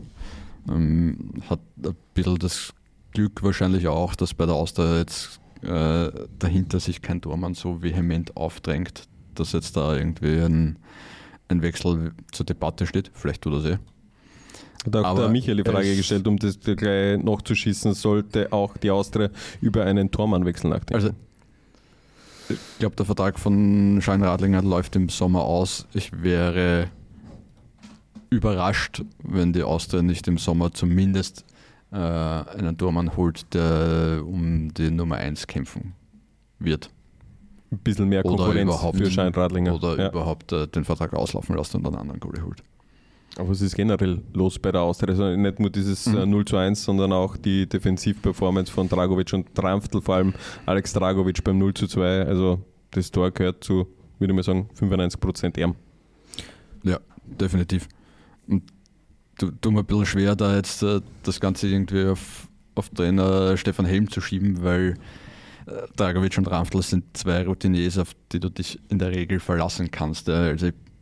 Hat ein bisschen das Glück wahrscheinlich auch, dass bei der Austria jetzt dahinter sich kein Tormann so vehement aufdrängt, dass jetzt da irgendwie ein Wechsel zur Debatte steht. Vielleicht tut er es eh. Da hat der Michael die Frage gestellt, um das gleich nachzuschießen, sollte auch die Austria über einen Tormannwechsel nachdenken. Also ich glaube, der Vertrag von Scheuren-Radlinger läuft im Sommer aus. Ich wäre überrascht, wenn die Austria nicht im Sommer zumindest einen Tormann holt, der um die Nummer 1 kämpfen wird. Ein bisschen mehr Konkurrenz für Scheuren-Radlinger. Oder überhaupt den Vertrag auslaufen lässt und einen anderen Goalie holt. Aber es ist generell los bei der Austria. Also nicht nur dieses 0:1, sondern auch die Defensivperformance von Dragovic und Tramftl, vor allem Alex Dragovic beim 0:2. Also das Tor gehört zu, würde ich mal sagen, 95% ihm. Ja, definitiv. Und tut mir ein bisschen schwer, da jetzt das Ganze irgendwie auf Trainer Stefan Helm zu schieben, weil Dragovic und Tramftl sind 2 Routiniers, auf die du dich in der Regel verlassen kannst. Also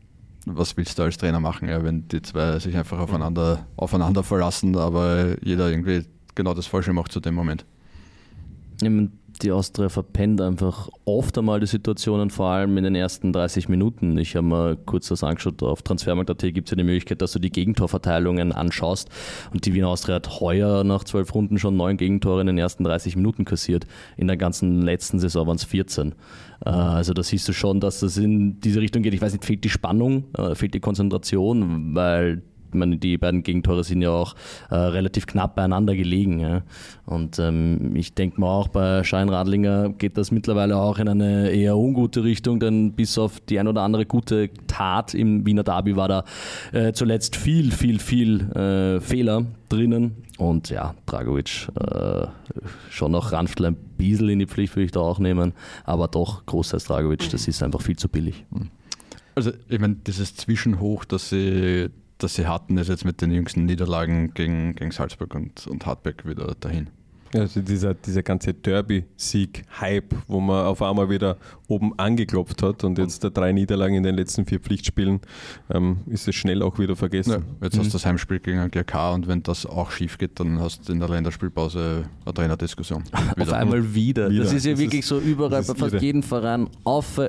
was willst du als Trainer machen, ja, wenn die zwei sich einfach aufeinander verlassen, aber jeder irgendwie genau das Falsche macht zu dem Moment. Ich meine, die Austria verpennt einfach oft einmal die Situationen, vor allem in den ersten 30 Minuten. Ich habe mir kurz das angeschaut, auf Transfermarkt.at gibt es ja die Möglichkeit, dass du die Gegentorverteilungen anschaust, und die Wiener Austria hat heuer nach 12 Runden schon 9 Gegentore in den ersten 30 Minuten kassiert. In der ganzen letzten Saison waren es 14. Also da siehst du schon, dass das in diese Richtung geht. Ich weiß nicht, fehlt die Spannung, fehlt die Konzentration, weil die beiden Gegentore sind ja auch relativ knapp beieinander gelegen. Ja. Und ich denke mal auch, bei Schein Radlinger geht das mittlerweile auch in eine eher ungute Richtung, denn bis auf die ein oder andere gute Tat im Wiener Derby war da zuletzt viel Fehler drinnen. Und ja, Dragovic schon noch Ranftl ein bisschen in die Pflicht würde ich da auch nehmen, aber doch, Großteils Dragovic, das ist einfach viel zu billig. Also ich meine, dieses Zwischenhoch, das sie hatten, ist jetzt mit den jüngsten Niederlagen gegen Salzburg und Hartberg wieder dahin. Also dieser ganze Derby-Sieg-Hype, wo man auf einmal wieder oben angeklopft hat und jetzt 3 Niederlagen in den letzten 4 Pflichtspielen, ist es schnell auch wieder vergessen. Ja, jetzt hast du das Heimspiel gegen GK und wenn das auch schief geht, dann hast du in der Länderspielpause eine Trainerdiskussion. Auf einmal wieder. Das ist ja wirklich so überall bei fast jedem Verein. Auf,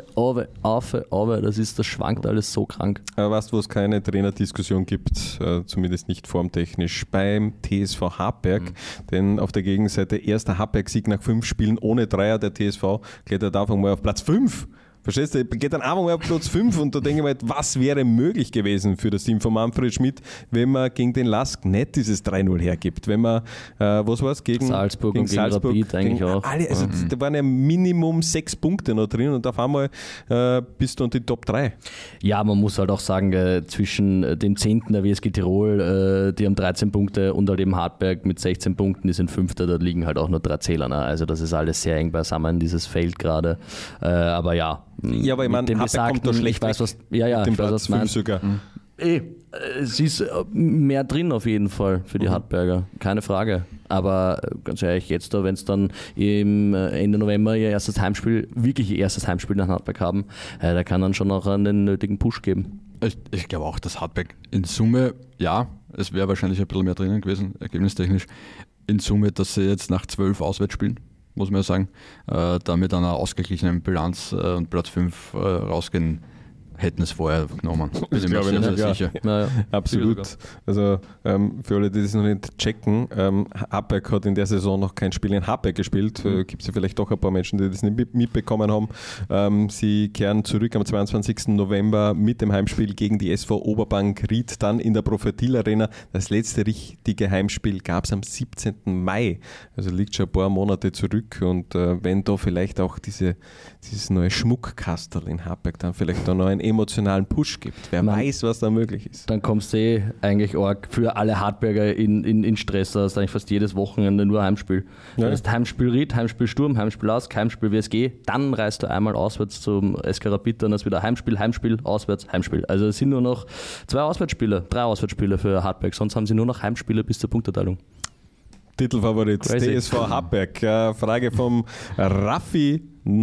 das schwankt alles so krank. Aber weißt du, wo es keine Trainerdiskussion gibt, zumindest nicht formtechnisch, beim TSV Hartberg, denn auf der Gegenseite erster Hartberg-Sieg nach 5 Spielen ohne Dreier, der TSV klettert einfach mal auf Platz 5. Verstehst du? Geht dann einfach mal auf Platz 5 und da denke ich mir, was wäre möglich gewesen für das Team von Manfred Schmidt, wenn man gegen den Lask nicht dieses 3-0 hergibt. Wenn man, was war es, gegen Salzburg und gegen Rapid eigentlich auch. Alle, also da waren ja Minimum 6 Punkte noch drin und auf einmal bist du unter die Top 3. Ja, man muss halt auch sagen, zwischen dem 10. der WSG Tirol, die haben 13 Punkte, und halt eben Hartberg mit 16 Punkten, die sind 5. Da liegen halt auch nur 3 Zähler. Also das ist alles sehr eng beisammen, dieses Feld gerade. Aber ja. Ja, aber ich meine, Hartberg kommt da schlecht ich weiß, was, mit dem Platz 5 sogar. Es ist mehr drin auf jeden Fall für die Hartberger, keine Frage. Aber ganz ehrlich, jetzt da, wenn es dann Ende November ihr erstes Heimspiel nach Hartberg haben, da kann dann schon auch einen nötigen Push geben. Ich glaube auch, dass Hartberg in Summe, ja, es wäre wahrscheinlich ein bisschen mehr drinnen gewesen, ergebnistechnisch, in Summe, dass sie jetzt nach 12 Auswärtsspielen, muss man ja sagen, da mit einer ausgeglichenen Bilanz und Platz 5 rausgehen, hätten es vorher genommen. Das glaube ich nicht, sicher. Ja, absolut. Also für alle, die das noch nicht checken, Hartberg hat in der Saison noch kein Spiel in Hartberg gespielt. Gibt es ja vielleicht doch ein paar Menschen, die das nicht mitbekommen haben. Sie kehren zurück am 22. November mit dem Heimspiel gegen die SV Oberbank Ried, dann in der Profil Arena. Das letzte richtige Heimspiel gab es am 17. Mai. Also liegt schon ein paar Monate zurück, und wenn da vielleicht auch dieses neue Schmuckkastel in Hartberg dann vielleicht da noch einen emotionalen Push gibt. Wer weiß, was da möglich ist. Dann kommst du eigentlich arg für alle Hartberger in Stress. Da hast eigentlich fast jedes Wochenende nur Heimspiel. Ja. Das heißt, Heimspiel Ried, Heimspiel Sturm, Heimspiel Lask, Heimspiel WSG. Dann reist du einmal auswärts zum SK Rapid, dann ist wieder Heimspiel, auswärts, Heimspiel. Also es sind nur noch 3 Auswärtsspiele für Hartberg. Sonst haben sie nur noch Heimspiele bis zur Punkterteilung. Titelfavorit TSV Hartberg. Frage vom Raffi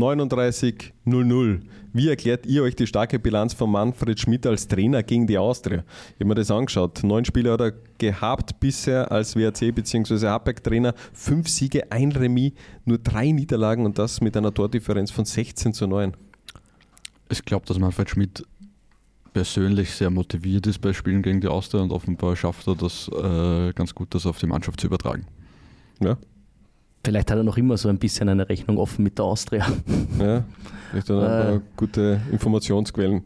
3900. Wie erklärt ihr euch die starke Bilanz von Manfred Schmidt als Trainer gegen die Austria? Ich habe mir das angeschaut. 9 Spiele hat er gehabt bisher als WRC bzw. Hartberg-Trainer. 5 Siege, 1 Remis, nur 3 Niederlagen, und das mit einer Tordifferenz von 16:9. Ich glaube, dass Manfred Schmidt persönlich sehr motiviert ist bei Spielen gegen die Austria, und offenbar schafft er das ganz gut, das auf die Mannschaft zu übertragen. Ja. Vielleicht hat er noch immer so ein bisschen eine Rechnung offen mit der Austria. Ja, vielleicht hat er ein paar gute Informationsquellen.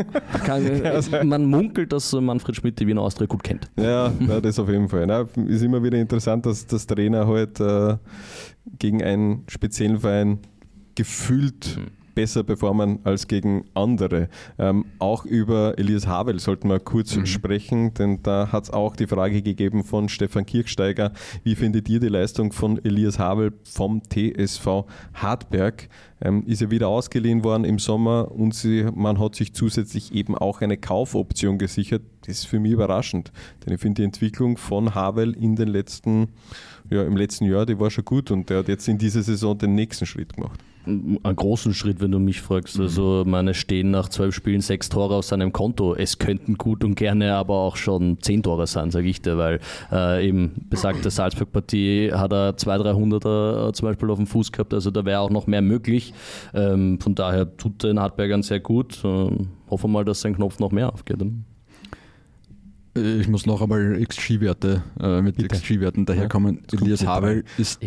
Man munkelt, dass Manfred Schmidt die Wiener Austria gut kennt. Ja, das auf jeden Fall. Ist immer wieder interessant, dass das Trainer halt gegen einen speziellen Verein gefühlt besser performen als gegen andere. Auch über Elias Havel sollten wir kurz sprechen, denn da hat es auch die Frage gegeben von Stefan Kirchsteiger: Wie findet ihr die Leistung von Elias Havel vom TSV Hartberg? Ist er wieder ausgeliehen worden im Sommer, und man hat sich zusätzlich eben auch eine Kaufoption gesichert. Das ist für mich überraschend, denn ich finde die Entwicklung von Havel im letzten Jahr, die war schon gut, und der hat jetzt in dieser Saison den nächsten Schritt gemacht. einen großen Schritt, wenn du mich fragst. Also meine stehen nach 12 Spielen 6 Tore auf seinem Konto. Es könnten gut und gerne aber auch schon 10 Tore sein, sage ich dir, weil eben besagte Salzburg-Partie hat er 200-300er zum Beispiel auf dem Fuß gehabt, also da wäre auch noch mehr möglich. Von daher tut den Hartbergern sehr gut. Hoffen wir mal, dass sein Knopf noch mehr aufgeht. Ich muss noch einmal XG-Werte XG-Werten daherkommen. Elias Havel ist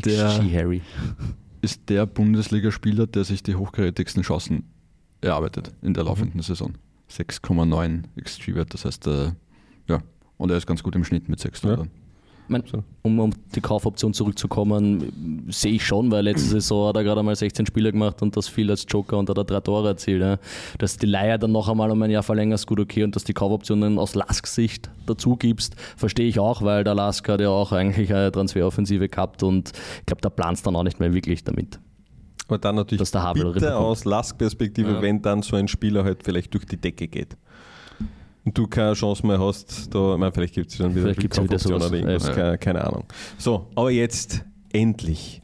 der Bundesligaspieler, der sich die hochkarätigsten Chancen erarbeitet in der laufenden Saison. 6,9 XG-Wert, das heißt, und er ist ganz gut im Schnitt mit 6 Toren. Um auf die Kaufoption zurückzukommen, sehe ich schon, weil letzte Saison hat er gerade einmal 16 Spiele gemacht und das viel als Joker und hat er 3 Tore erzielt. Ja. Dass die Leihe dann noch einmal um ein Jahr verlängerst, gut okay, und dass die Kaufoptionen aus Lask-Sicht dazu gibst, verstehe ich auch, weil der Lask hat ja auch eigentlich eine Transferoffensive gehabt und ich glaube, da planst dann auch nicht mehr wirklich damit. Aber dann natürlich dass der Havel bitter aus Lask-Perspektive, wenn dann so ein Spieler halt vielleicht durch die Decke geht. Und du keine Chance mehr hast, vielleicht gibt es dann wieder Kaufoptionen oder irgendwas, keine Ahnung. So, aber jetzt endlich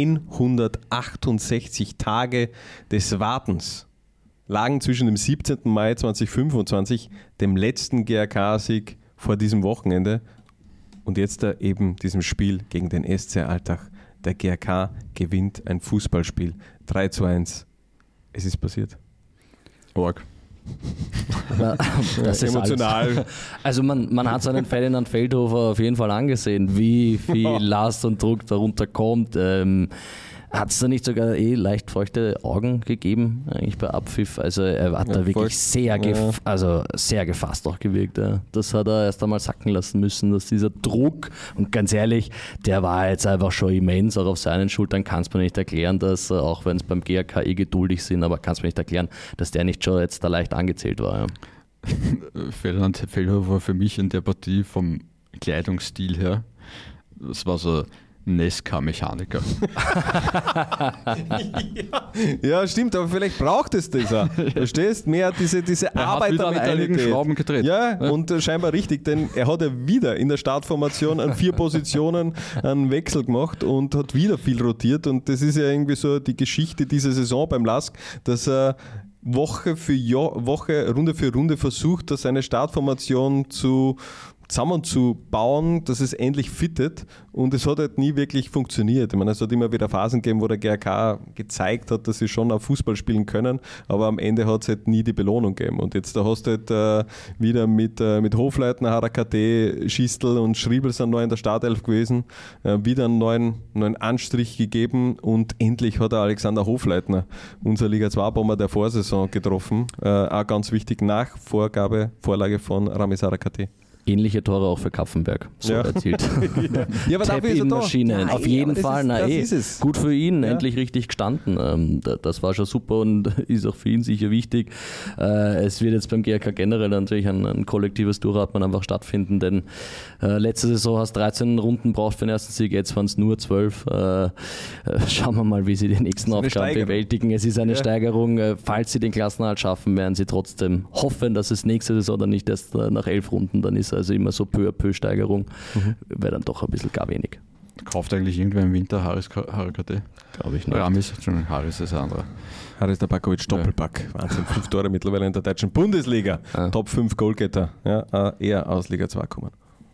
168 Tage des Wartens lagen zwischen dem 17. Mai 2025, dem letzten GRK-Sieg vor diesem Wochenende und jetzt da eben diesem Spiel gegen den SC Altach. Der GRK gewinnt ein Fußballspiel 3:1. Es ist passiert. Org. Das ist emotional. Also man hat seinen Ferdinand Feldhofer auf jeden Fall angesehen, wie viel Last und Druck darunter kommt. Hat es da nicht sogar leicht feuchte Augen gegeben, eigentlich bei Abpfiff? Also er hat da wirklich sehr gefasst auch gewirkt. Ja. Das hat er erst einmal sacken lassen müssen, dass dieser Druck, und ganz ehrlich, der war jetzt einfach schon immens, auch auf seinen Schultern kannst du mir nicht erklären, dass, auch wenn es beim GRK geduldig sind, aber kannst du mir nicht erklären, dass der nicht schon jetzt da leicht angezählt war. Ja. Ferdinand Feldhofer war für mich in der Partie vom Kleidungsstil her, das war so Nesca-Mechaniker. Ja, stimmt, aber vielleicht braucht es das auch. Verstehst? Mehr diese Arbeitermentalität. Schrauben gedreht. Ja, und scheinbar richtig, denn er hat ja wieder in der Startformation an 4 Positionen einen Wechsel gemacht und hat wieder viel rotiert und das ist ja irgendwie so die Geschichte dieser Saison beim LASK, dass er Woche für Woche, Runde für Runde versucht, dass seine Startformation zusammenzubauen, dass es endlich fittet und es hat halt nie wirklich funktioniert. Ich meine, es hat immer wieder Phasen gegeben, wo der GRK gezeigt hat, dass sie schon auch Fußball spielen können, aber am Ende hat es halt nie die Belohnung gegeben. Und jetzt da hast du halt wieder mit Hofleitner, Harakate, Schistel und Schriebel sind neu in der Startelf gewesen, wieder einen neuen Anstrich gegeben und endlich hat der Alexander Hofleitner, unser Liga 2 Bomber der Vorsaison, getroffen. Auch ganz wichtig nach Vorlage von Ramis Harakate. Ähnliche Tore auch für Kapfenberg erzielt. Ja, aber dafür ist er da. Maschine. Auf jeden Fall. Ist es. Gut für ihn, endlich richtig gestanden. Das war schon super und ist auch für ihn sicher wichtig. Es wird jetzt beim GRK generell natürlich ein kollektives Durchatmen einfach stattfinden, denn letzte Saison hast 13 Runden braucht für den ersten Sieg, jetzt waren es nur 12. Schauen wir mal, wie sie die nächsten Aufgaben bewältigen. Es ist eine Steigerung. Falls sie den Klassenerhalt schaffen, werden sie trotzdem hoffen, dass es nächste Saison dann nicht erst nach 11 Runden dann ist. Also immer so peu à peu Steigerung, wäre dann doch ein bisschen gar wenig. Kauft eigentlich irgendwer im Winter Harakate? Glaube ich nicht. Ramis, Haris ist ein anderer. Haris Tabakovic, Doppelpack. Wahnsinn, 5 Tore mittlerweile in der deutschen Bundesliga. Top 5 Goalgetter. Ja, eher aus Liga 2 kommen.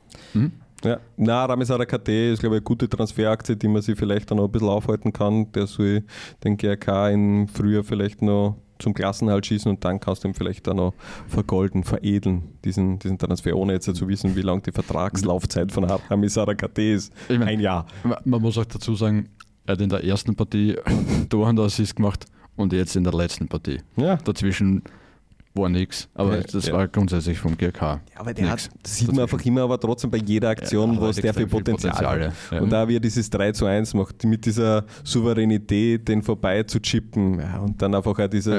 Ja. Ramis Harakate ist, glaube ich, eine gute Transferaktie, die man sich vielleicht dann noch ein bisschen aufhalten kann. Der soll den GRK im Frühjahr vielleicht noch zum Klassenhalt schießen und dann kannst du ihn vielleicht dann noch vergolden, veredeln, diesen Transfer, ohne jetzt zu wissen, wie lang die Vertragslaufzeit von Ramis Harakate ist. Ich meine, ein Jahr. Man muss auch dazu sagen, er hat in der ersten Partie Tor und Assist gemacht und jetzt in der letzten Partie. Ja. Dazwischen war nichts, aber das war grundsätzlich vom GRK. Ja, aber das sieht man einfach immer, aber trotzdem bei jeder Aktion, was der für Potenzial hat. Ja. Und da wie er dieses 3:1 macht, mit dieser Souveränität, den vorbei zu chippen, und dann einfach auch diese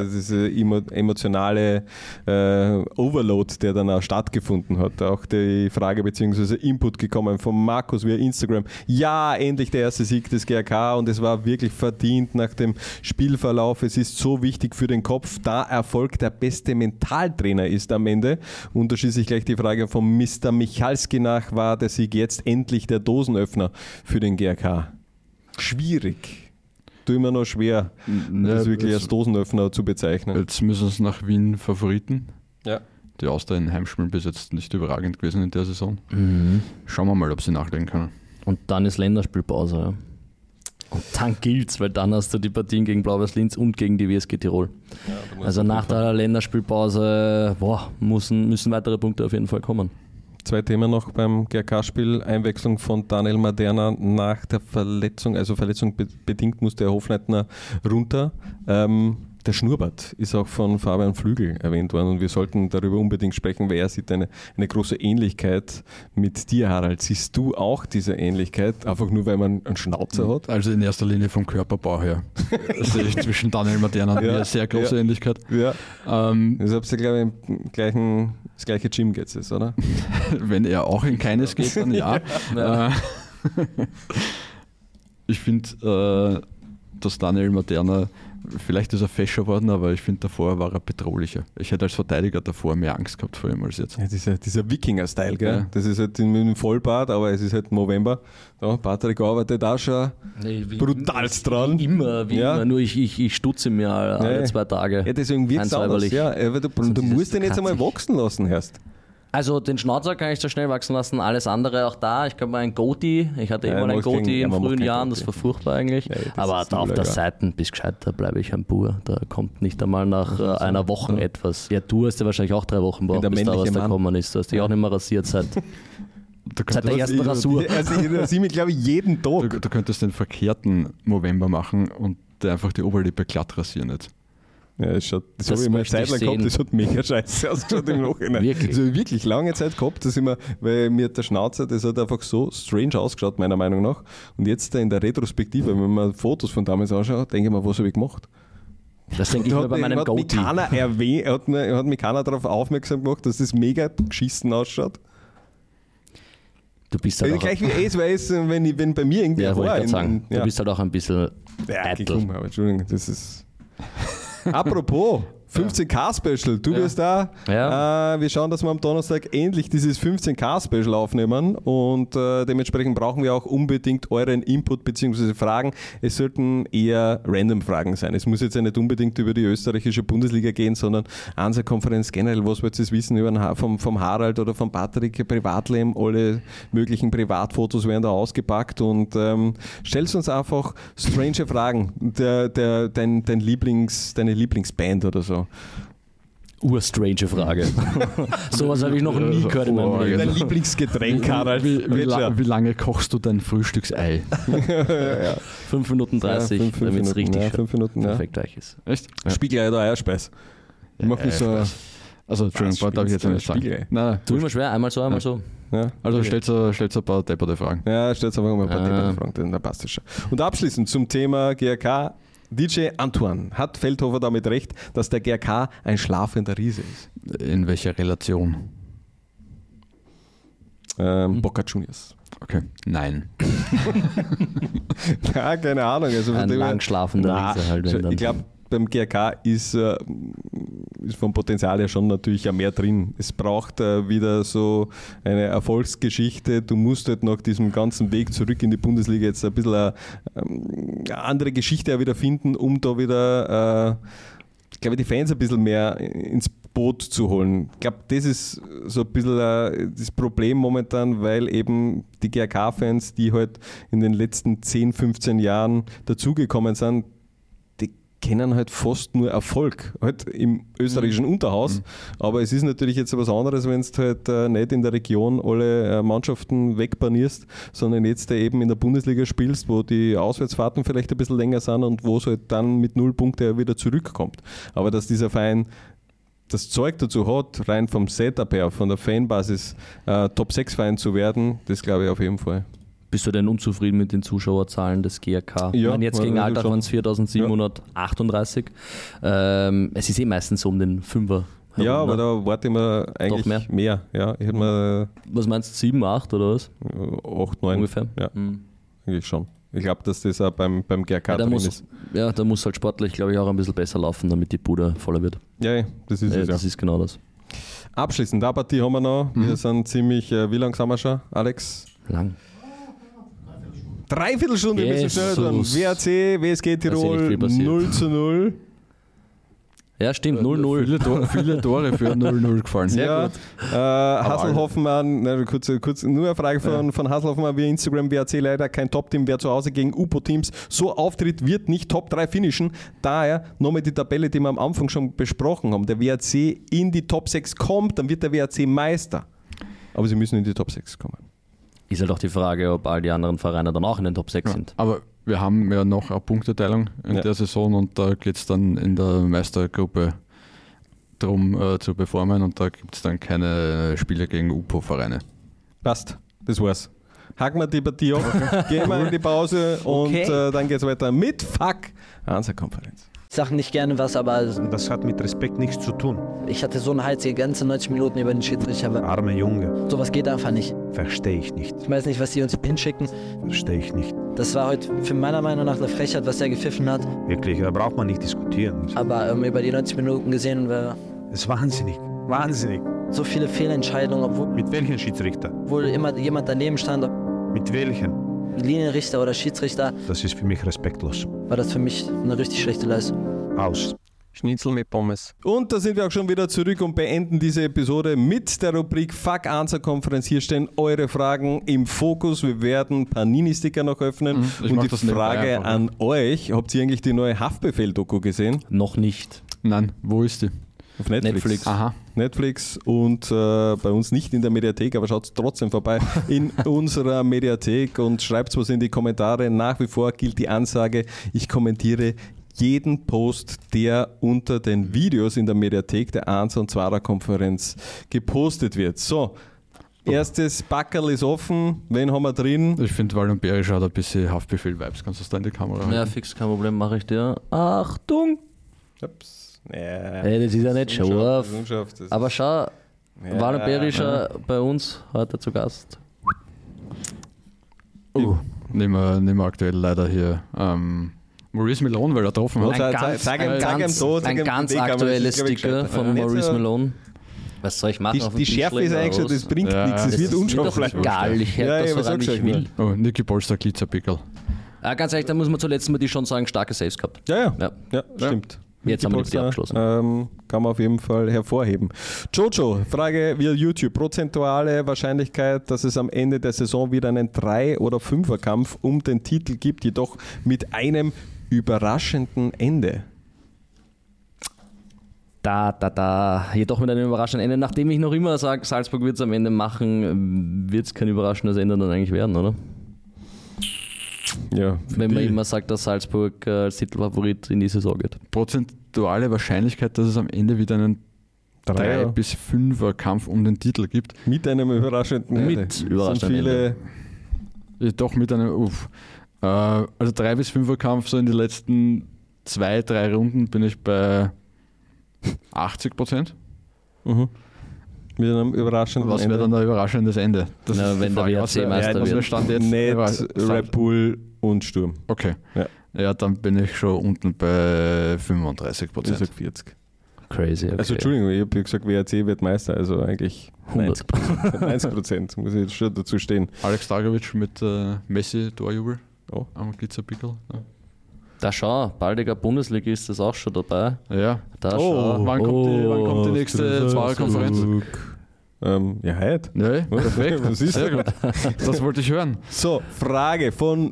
emotionale Overload, der dann auch stattgefunden hat. Auch die Frage bzw. Input gekommen von Markus via Instagram. Ja, endlich der erste Sieg des GRK und es war wirklich verdient nach dem Spielverlauf. Es ist so wichtig für den Kopf, da Erfolg der beste Mentaltrainer ist am Ende. Und da schließe ich gleich die Frage von Mr. Michalski nach, war der Sieg jetzt endlich der Dosenöffner für den GRK? Schwierig. tue ich mir noch schwer, das wirklich als Dosenöffner zu bezeichnen. Jetzt müssen sie nach Wien Favoriten. Ja. Die Austria in Heimspielen bis jetzt nicht überragend gewesen in der Saison. Schauen wir mal, ob sie nachlegen können. Und dann ist Länderspielpause. Ja. Und dann gilt's, weil dann hast du die Partien gegen Blau-Weiß Linz und gegen die WSG Tirol. Ja, also nach der Länderspielpause müssen weitere Punkte auf jeden Fall kommen. 2 Themen noch beim GRK-Spiel. Einwechslung von Daniel Maderna nach der Verletzung, also Verletzung bedingt musste Herr Hofleitner runter. Der Schnurrbart ist auch von Fabian Flügel erwähnt worden und wir sollten darüber unbedingt sprechen, weil er sieht eine große Ähnlichkeit mit dir, Harald. Siehst du auch diese Ähnlichkeit, einfach nur weil man einen Schnauzer hat? Also in erster Linie vom Körperbau her sehe ich zwischen Daniel Maderna und mir eine sehr große Ähnlichkeit. Ja. Das habt ihr, glaube ich, das gleiche Gym geht es, oder? Wenn er auch in keines geht, dann ja. Ich finde, dass Daniel Maderna, vielleicht ist er fescher geworden, aber ich finde, davor war er bedrohlicher. Ich hätte als Verteidiger davor mehr Angst gehabt vor ihm als jetzt. Ja, dieser Wikinger-Style, gell? Ja. Das ist halt mit dem Vollbart, aber es ist halt November. Da, Patrick arbeitet auch schon brutalst dran. Wie immer. Nur ich stutze mir alle 2 Tage. Ja, deswegen wird es anders. Ja, aber du musst den jetzt einmal wachsen lassen erst. Also den Schnauzer kann ich so schnell wachsen lassen, alles andere auch da. Ich glaube mal ein Goatee. Ich hatte immer ein Goatee in frühen Jahren, das war furchtbar eigentlich. Ja, aber da auf der Seite bis gescheit, da bleibe ich ein Bur. Da kommt nicht einmal nach einer Woche etwas. Ja, du hast ja wahrscheinlich auch 3 Wochen braucht, bis da was da gekommen ist. Du hast dich auch nicht mehr rasiert seit der ersten Rasur. Also ich rasiere mich, glaube ich, jeden Tag. Du könntest den verkehrten November machen und einfach die Oberlippe glatt rasieren jetzt. Ja, das habe ich mal eine Zeit lang gehabt, das hat mega scheiße ausgeschaut im Nachhinein. Wirklich? Das habe ich wirklich lange Zeit gehabt, weil mir der Schnauzer, das hat einfach so strange ausgeschaut, meiner Meinung nach. Und jetzt in der Retrospektive, wenn man Fotos von damals anschaut, denke ich mir, was habe ich gemacht? Das denke ich mir bei meinem Goatee. Hat mich keiner darauf aufmerksam gemacht, dass das mega geschissen ausschaut. Du bist halt gleich wie es weiß, wenn bei mir irgendwie du bist halt auch ein bisschen eitel. Entschuldigung, das ist... Apropos 15K-Special, du wirst da. Ja. Wir schauen, dass wir am Donnerstag endlich dieses 15K-Special aufnehmen und dementsprechend brauchen wir auch unbedingt euren Input bzw. Fragen. Es sollten eher random Fragen sein. Es muss jetzt ja nicht unbedingt über die österreichische Bundesliga gehen, sondern Hansa-Konferenz generell. Was wollt ihr wissen vom Harald oder vom Patrick, Privatleben? Alle möglichen Privatfotos werden da ausgepackt und stellst uns einfach strange Fragen. Deine Lieblingsband oder so. Urstrange Frage. Sowas habe ich noch nie gehört in meinem Leben. Dein Lieblingsgetränk, Harald. Wie lange kochst du dein Frühstücksei? 5 Minuten 30, damit es richtig 5 Minuten, perfekt gleich ist. Echt? Ja. Spiegelei oder Eierspeis? Ich mache mich so... Also, Entschuldigung, darf ich jetzt nicht sagen. Nein, tu immer schwer, einmal so, einmal so. Ja. Also stellt ein paar depperte Fragen. Ja, stellt einfach mal ein paar depperte Fragen, dann passt das schon. Und abschließend zum Thema GRK. DJ Antoine, hat Feldhofer damit recht, dass der GRK ein schlafender Riese ist? In welcher Relation? Boca Juniors. Okay, nein. Ja, keine Ahnung. Also ein lang schlafender Riese halt. Ich glaube, beim GRK ist vom Potenzial her schon natürlich ja mehr drin. Es braucht wieder so eine Erfolgsgeschichte. Du musst halt nach diesem ganzen Weg zurück in die Bundesliga jetzt ein bisschen eine andere Geschichte wieder finden, um da wieder, ich glaube, die Fans ein bisschen mehr ins Boot zu holen. Ich glaube, das ist so ein bisschen das Problem momentan, weil eben die GRK-Fans, die halt in den letzten 10, 15 Jahren dazugekommen sind, kennen halt fast nur Erfolg, halt im österreichischen Unterhaus. Aber es ist natürlich jetzt was anderes, wenn du halt nicht in der Region alle Mannschaften wegbanierst, sondern jetzt eben in der Bundesliga spielst, wo die Auswärtsfahrten vielleicht ein bisschen länger sind und wo es halt dann mit 0 Punkte wieder zurückkommt. Aber dass dieser Verein das Zeug dazu hat, rein vom Setup her, von der Fanbasis Top-6-Verein zu werden, das glaube ich auf jeden Fall. Bist du denn unzufrieden mit den Zuschauerzahlen des GRK? Ja, jetzt gegen Alltag waren es 4.738. Es ist meistens so um den 5er. Herum, ja, aber da warte ich mir eigentlich mehr. Ja, ich hätte mir was meinst du, 7, 8 oder was? 8, 9. Ungefähr? Ja, eigentlich schon. Ich glaube, dass das auch beim GRK drin ist. Ja, da muss halt sportlich, glaube ich, auch ein bisschen besser laufen, damit die Bude voller wird. Ja, das ist es. Das ist genau das. Abschließend, eine Partie haben wir noch. Wir sind ziemlich, wie lange sind wir schon, Alex? Lang. Dreiviertelstunde ein bisschen schneller tun. Jesus. WRC, WSG Tirol viel passiert. 0:0. Ja, stimmt, 0-0. Viele Tore für 0-0 gefallen. Ja, Hasselhoffmann, kurz nur eine Frage von Hasselhoffmann via Instagram. WRC leider kein Top-Team. Wer zu Hause gegen UPO-Teams so auftritt, wird nicht Top 3 finishen. Daher nochmal die Tabelle, die wir am Anfang schon besprochen haben. Der WRC in die Top 6 kommt, dann wird der WRC Meister. Aber sie müssen in die Top 6 kommen. Ist halt auch die Frage, ob all die anderen Vereine dann auch in den Top 6 sind. Aber wir haben ja noch eine Punkteteilung in der Saison und da geht es dann in der Meistergruppe darum zu performen und da gibt es dann keine Spiele gegen UPO-Vereine. Passt, das war's. Haken wir die Partie auf, gehen wir in die Pause und dann geht's weiter mit Hansa-Konferenz. Sag nicht gerne was, aber Das hat mit Respekt nichts zu tun. ich hatte so einen Hals die ganze 90 Minuten über den Schiedsrichter. Arme Junge, Sowas geht einfach nicht. verstehe ich nicht. Ich weiß nicht, was die uns hinschicken. Verstehe ich nicht. Das war heute für meiner Meinung nach eine Frechheit, was er gepfiffen hat. Wirklich, da braucht man nicht diskutieren. Aber über die 90 Minuten gesehen, Das ist wahnsinnig. Wahnsinnig. so viele Fehlentscheidungen, Mit welchen Schiedsrichter? obwohl immer jemand daneben stand, ob Mit welchen? Linienrichter oder Schiedsrichter, Das ist für mich respektlos. war das für mich eine richtig schlechte Leistung. Aus. Schnitzel mit Pommes. Und da sind wir auch schon wieder zurück und beenden diese Episode mit der Rubrik Fuck Hansa-Konferenz. Hier stehen eure Fragen im Fokus. Wir werden Panini-Sticker noch öffnen. Ich Und mach die das nebenbei Frage einfach, an euch, habt ihr eigentlich die neue Haftbefehl-Doku gesehen? Noch nicht. Nein, wo ist die? Auf Netflix. Aha. Netflix und bei uns nicht in der Mediathek, aber schaut trotzdem vorbei in unserer Mediathek und schreibt was in die Kommentare. Nach wie vor gilt die Ansage, ich kommentiere jeden Post, der unter den Videos in der Mediathek der 1 und 2er Konferenz gepostet wird. So, erstes Backerl ist offen. Wen haben wir drin? Ich finde, Waldon Berisch hat ein bisschen Haftbefehl-Vibes. Kannst du das da in die Kamera halten? Ja, fix, kein Problem, mache ich dir. Achtung! Ups. Ja, Hey, das ist ja nicht scharf. unscharf, das Aber schau, Ja, Waldon Berischer bei uns heute zu Gast. Nehmen wir aktuell leider hier Maurice Malone, weil er getroffen hat. Ein ganz aktuelles Sticker von Maurice Malone. Was soll ich machen? auf dem Die Schärfe ist Tischler eigentlich schon, oder das was? bringt nichts, es wird unscharf doch bleiben. egal, ich hätte das, woran ich will. Oh, Niki Polster, Glitzerpickel. Ganz ehrlich, da muss man zuletzt mal die schon sagen, starke Saves gehabt. Ja, Ja. stimmt. Jetzt haben wir die abgeschlossen. Kann man auf jeden Fall hervorheben. Jojo, Frage via YouTube. Prozentuale Wahrscheinlichkeit, dass es am Ende der Saison wieder einen 3- oder 5er-Kampf um den Titel gibt, jedoch mit einem überraschenden Ende. Jedoch mit einem überraschenden Ende. Nachdem ich noch immer sage, Salzburg wird es am Ende machen, wird es kein überraschendes Ende dann eigentlich werden, oder? Ja, Wenn man immer sagt, dass Salzburg als Titelfavorit in die Saison geht. Prozentuale Wahrscheinlichkeit, dass es am Ende wieder einen 3- bis 5er-Kampf um den Titel gibt. mit einem überraschenden Ende. Mit überraschendem Sind viele Ende. Doch mit einem, also 3- bis 5er-Kampf, so in die letzten 2-3 Runden bin ich bei 80%. mit einem überraschenden Was wäre Ende. dann ein überraschendes Ende? Das Na, ist die wenn der Frage. WRC Was wär- Meister was wär wird. Stand jetzt? Net, Red Bull und Sturm. Okay. Ja. Ja, dann bin ich schon unten bei Ich 35%. sag 40. Crazy, okay. Also Entschuldigung, ich habe gesagt, WRC wird Meister, also eigentlich 100. 90%, muss ich jetzt schon dazu stehen. Alex Dragovic mit Messi Torjubel Oh. am Glitzerpickel. Da schau, baldiger Bundesliga ist das auch schon dabei. Ja. Da Oh, schau. Wann kommt die nächste Zweierkonferenz? Ja, heute. Ja, perfekt. Was ist Sehr gut. Das wollte ich hören. So, Frage von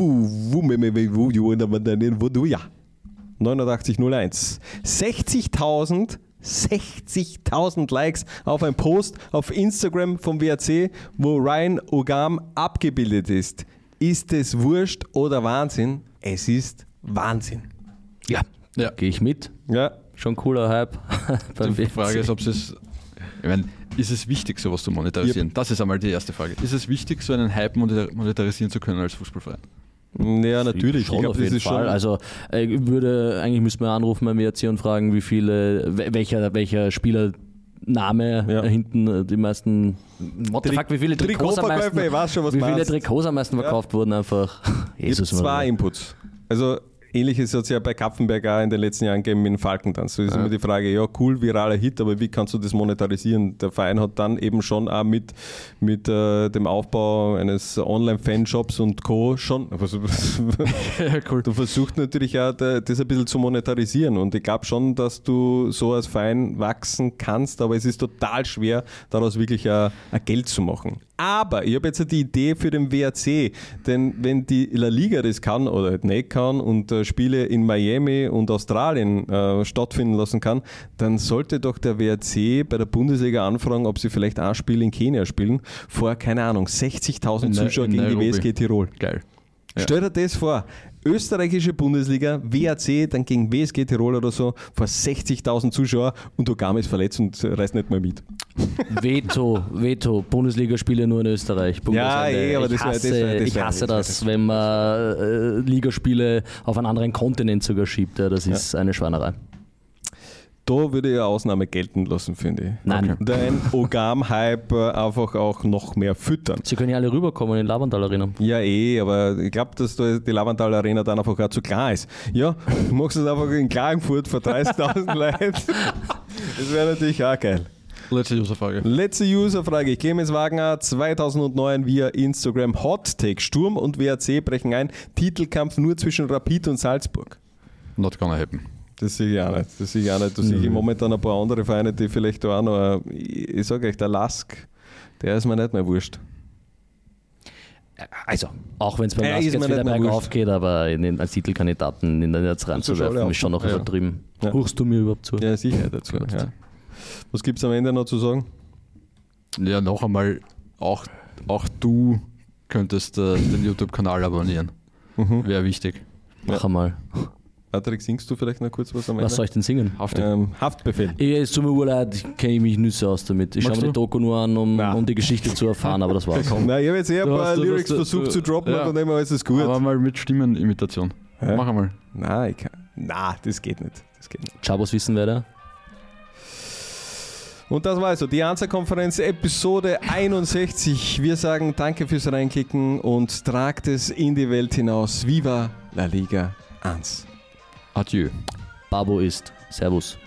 ja. 8901. 60.000 Likes auf ein Post auf Instagram vom WRC, wo Ryan Ogam abgebildet ist. Ist es Wurscht oder Wahnsinn? Es ist Wahnsinn. Ja, Ja. gehe ich mit. Ja, Schon cooler Hype. beim Die WRC. Frage ist, ob es. Ich meine, ist es wichtig, sowas zu monetarisieren? Das ist einmal die erste Frage. Ist es wichtig, so einen Hype monetarisieren zu können als Fußballverein? ja natürlich. Schon Ich auf glaube, das jeden ist schon. Fall. Also eigentlich müssten wir anrufen beim WRC und fragen, wie viele, welcher Spielername Ja. hinten die meisten, what the fuck, wie viele Trikots am meisten, Trikotverkäufe, ich weiß schon, was wie du viele meinst. Trikots am meisten verkauft wurden einfach. Es gibt zwei Inputs. Also Ähnliches hat es ja bei Kapfenberg auch in den letzten Jahren gegeben mit dem Falkentanz. So ist immer die Frage, ja cool, viraler Hit, aber wie kannst du das monetarisieren? Der Verein hat dann eben schon auch mit dem Aufbau eines Online-Fanshops und Co. schon, Ja, cool. du versuchst natürlich auch das ein bisschen zu monetarisieren und ich glaube schon, dass du so als Verein wachsen kannst, aber es ist total schwer, daraus wirklich ein Geld zu machen. Aber ich habe jetzt die Idee für den WRC, denn wenn die La Liga das kann oder nicht kann und Spiele in Miami und Australien stattfinden lassen kann, dann sollte doch der WRC bei der Bundesliga anfragen, ob sie vielleicht ein Spiel in Kenia spielen, vor, keine Ahnung, 60.000 Zuschauer gegen die WSG Tirol. Geil. Ja. Stell dir das vor, österreichische Bundesliga, WRC, dann gegen WSG Tirol oder so, vor 60.000 Zuschauer und Ogama ist verletzt und reist nicht mal mit. Veto, Bundesligaspiele nur in Österreich. Ja, aber das Ich hasse das, wenn man Ligaspiele auf einen anderen Kontinent sogar schiebt. Ja, das ist eine Schweinerei. Da würde ich eine Ausnahme gelten lassen, finde ich. Nein. Okay. Den Ogam-Hype einfach auch noch mehr füttern. Sie können ja alle rüberkommen in Lavantal Arena. Ja, aber ich glaube, dass da die Lavantal Arena dann einfach auch zu klein ist. Ja, du machst es einfach in Klagenfurt vor 30.000 Leuten. Das wäre natürlich auch geil. Letzte Userfrage. Letzte Userfrage. Clemens Wagner, 2009 via Instagram Hot Take. Sturm und WRC brechen ein. Titelkampf nur zwischen Rapid und Salzburg. Not gonna happen. Das sehe ich auch nicht. Da sehe ich momentan ein paar andere Vereine, die vielleicht da auch noch, ich sage euch, der Lask, der ist mir nicht mehr wurscht. Also, auch wenn es beim Ja, Lask ist jetzt mir wieder nicht mehr bergauf geht, aber als Titelkandidaten in den Netz reinzuwerfen, ist schon noch übertrieben. Ja. Hörst du mir überhaupt zu? Ja, sicher dazu. Ja. Was gibt es am Ende noch zu sagen? Ja, noch einmal, auch du könntest den YouTube-Kanal abonnieren. Wäre wichtig. Mach einmal. Patrick, singst du vielleicht noch kurz was am Ende? Was soll ich denn singen? Haftbefehl. Es tut mir urleid, ich kenne mich Nüsse aus damit. Ich schaue mir die Doku nur an, um die Geschichte zu erfahren, aber das war's. Nein, ich habe jetzt ein paar Lyrics versucht zu droppen, ja. von dem her ist es gut. Aber mal mit Stimmenimitation. Ja. Mach einmal. Nein, das geht nicht. Chabos wissen wer da? Und das war also die Answer-Konferenz Episode 61. Wir sagen danke fürs Reinklicken und tragt es in die Welt hinaus. Viva la Liga 1. Adieu. Babo ist. Servus.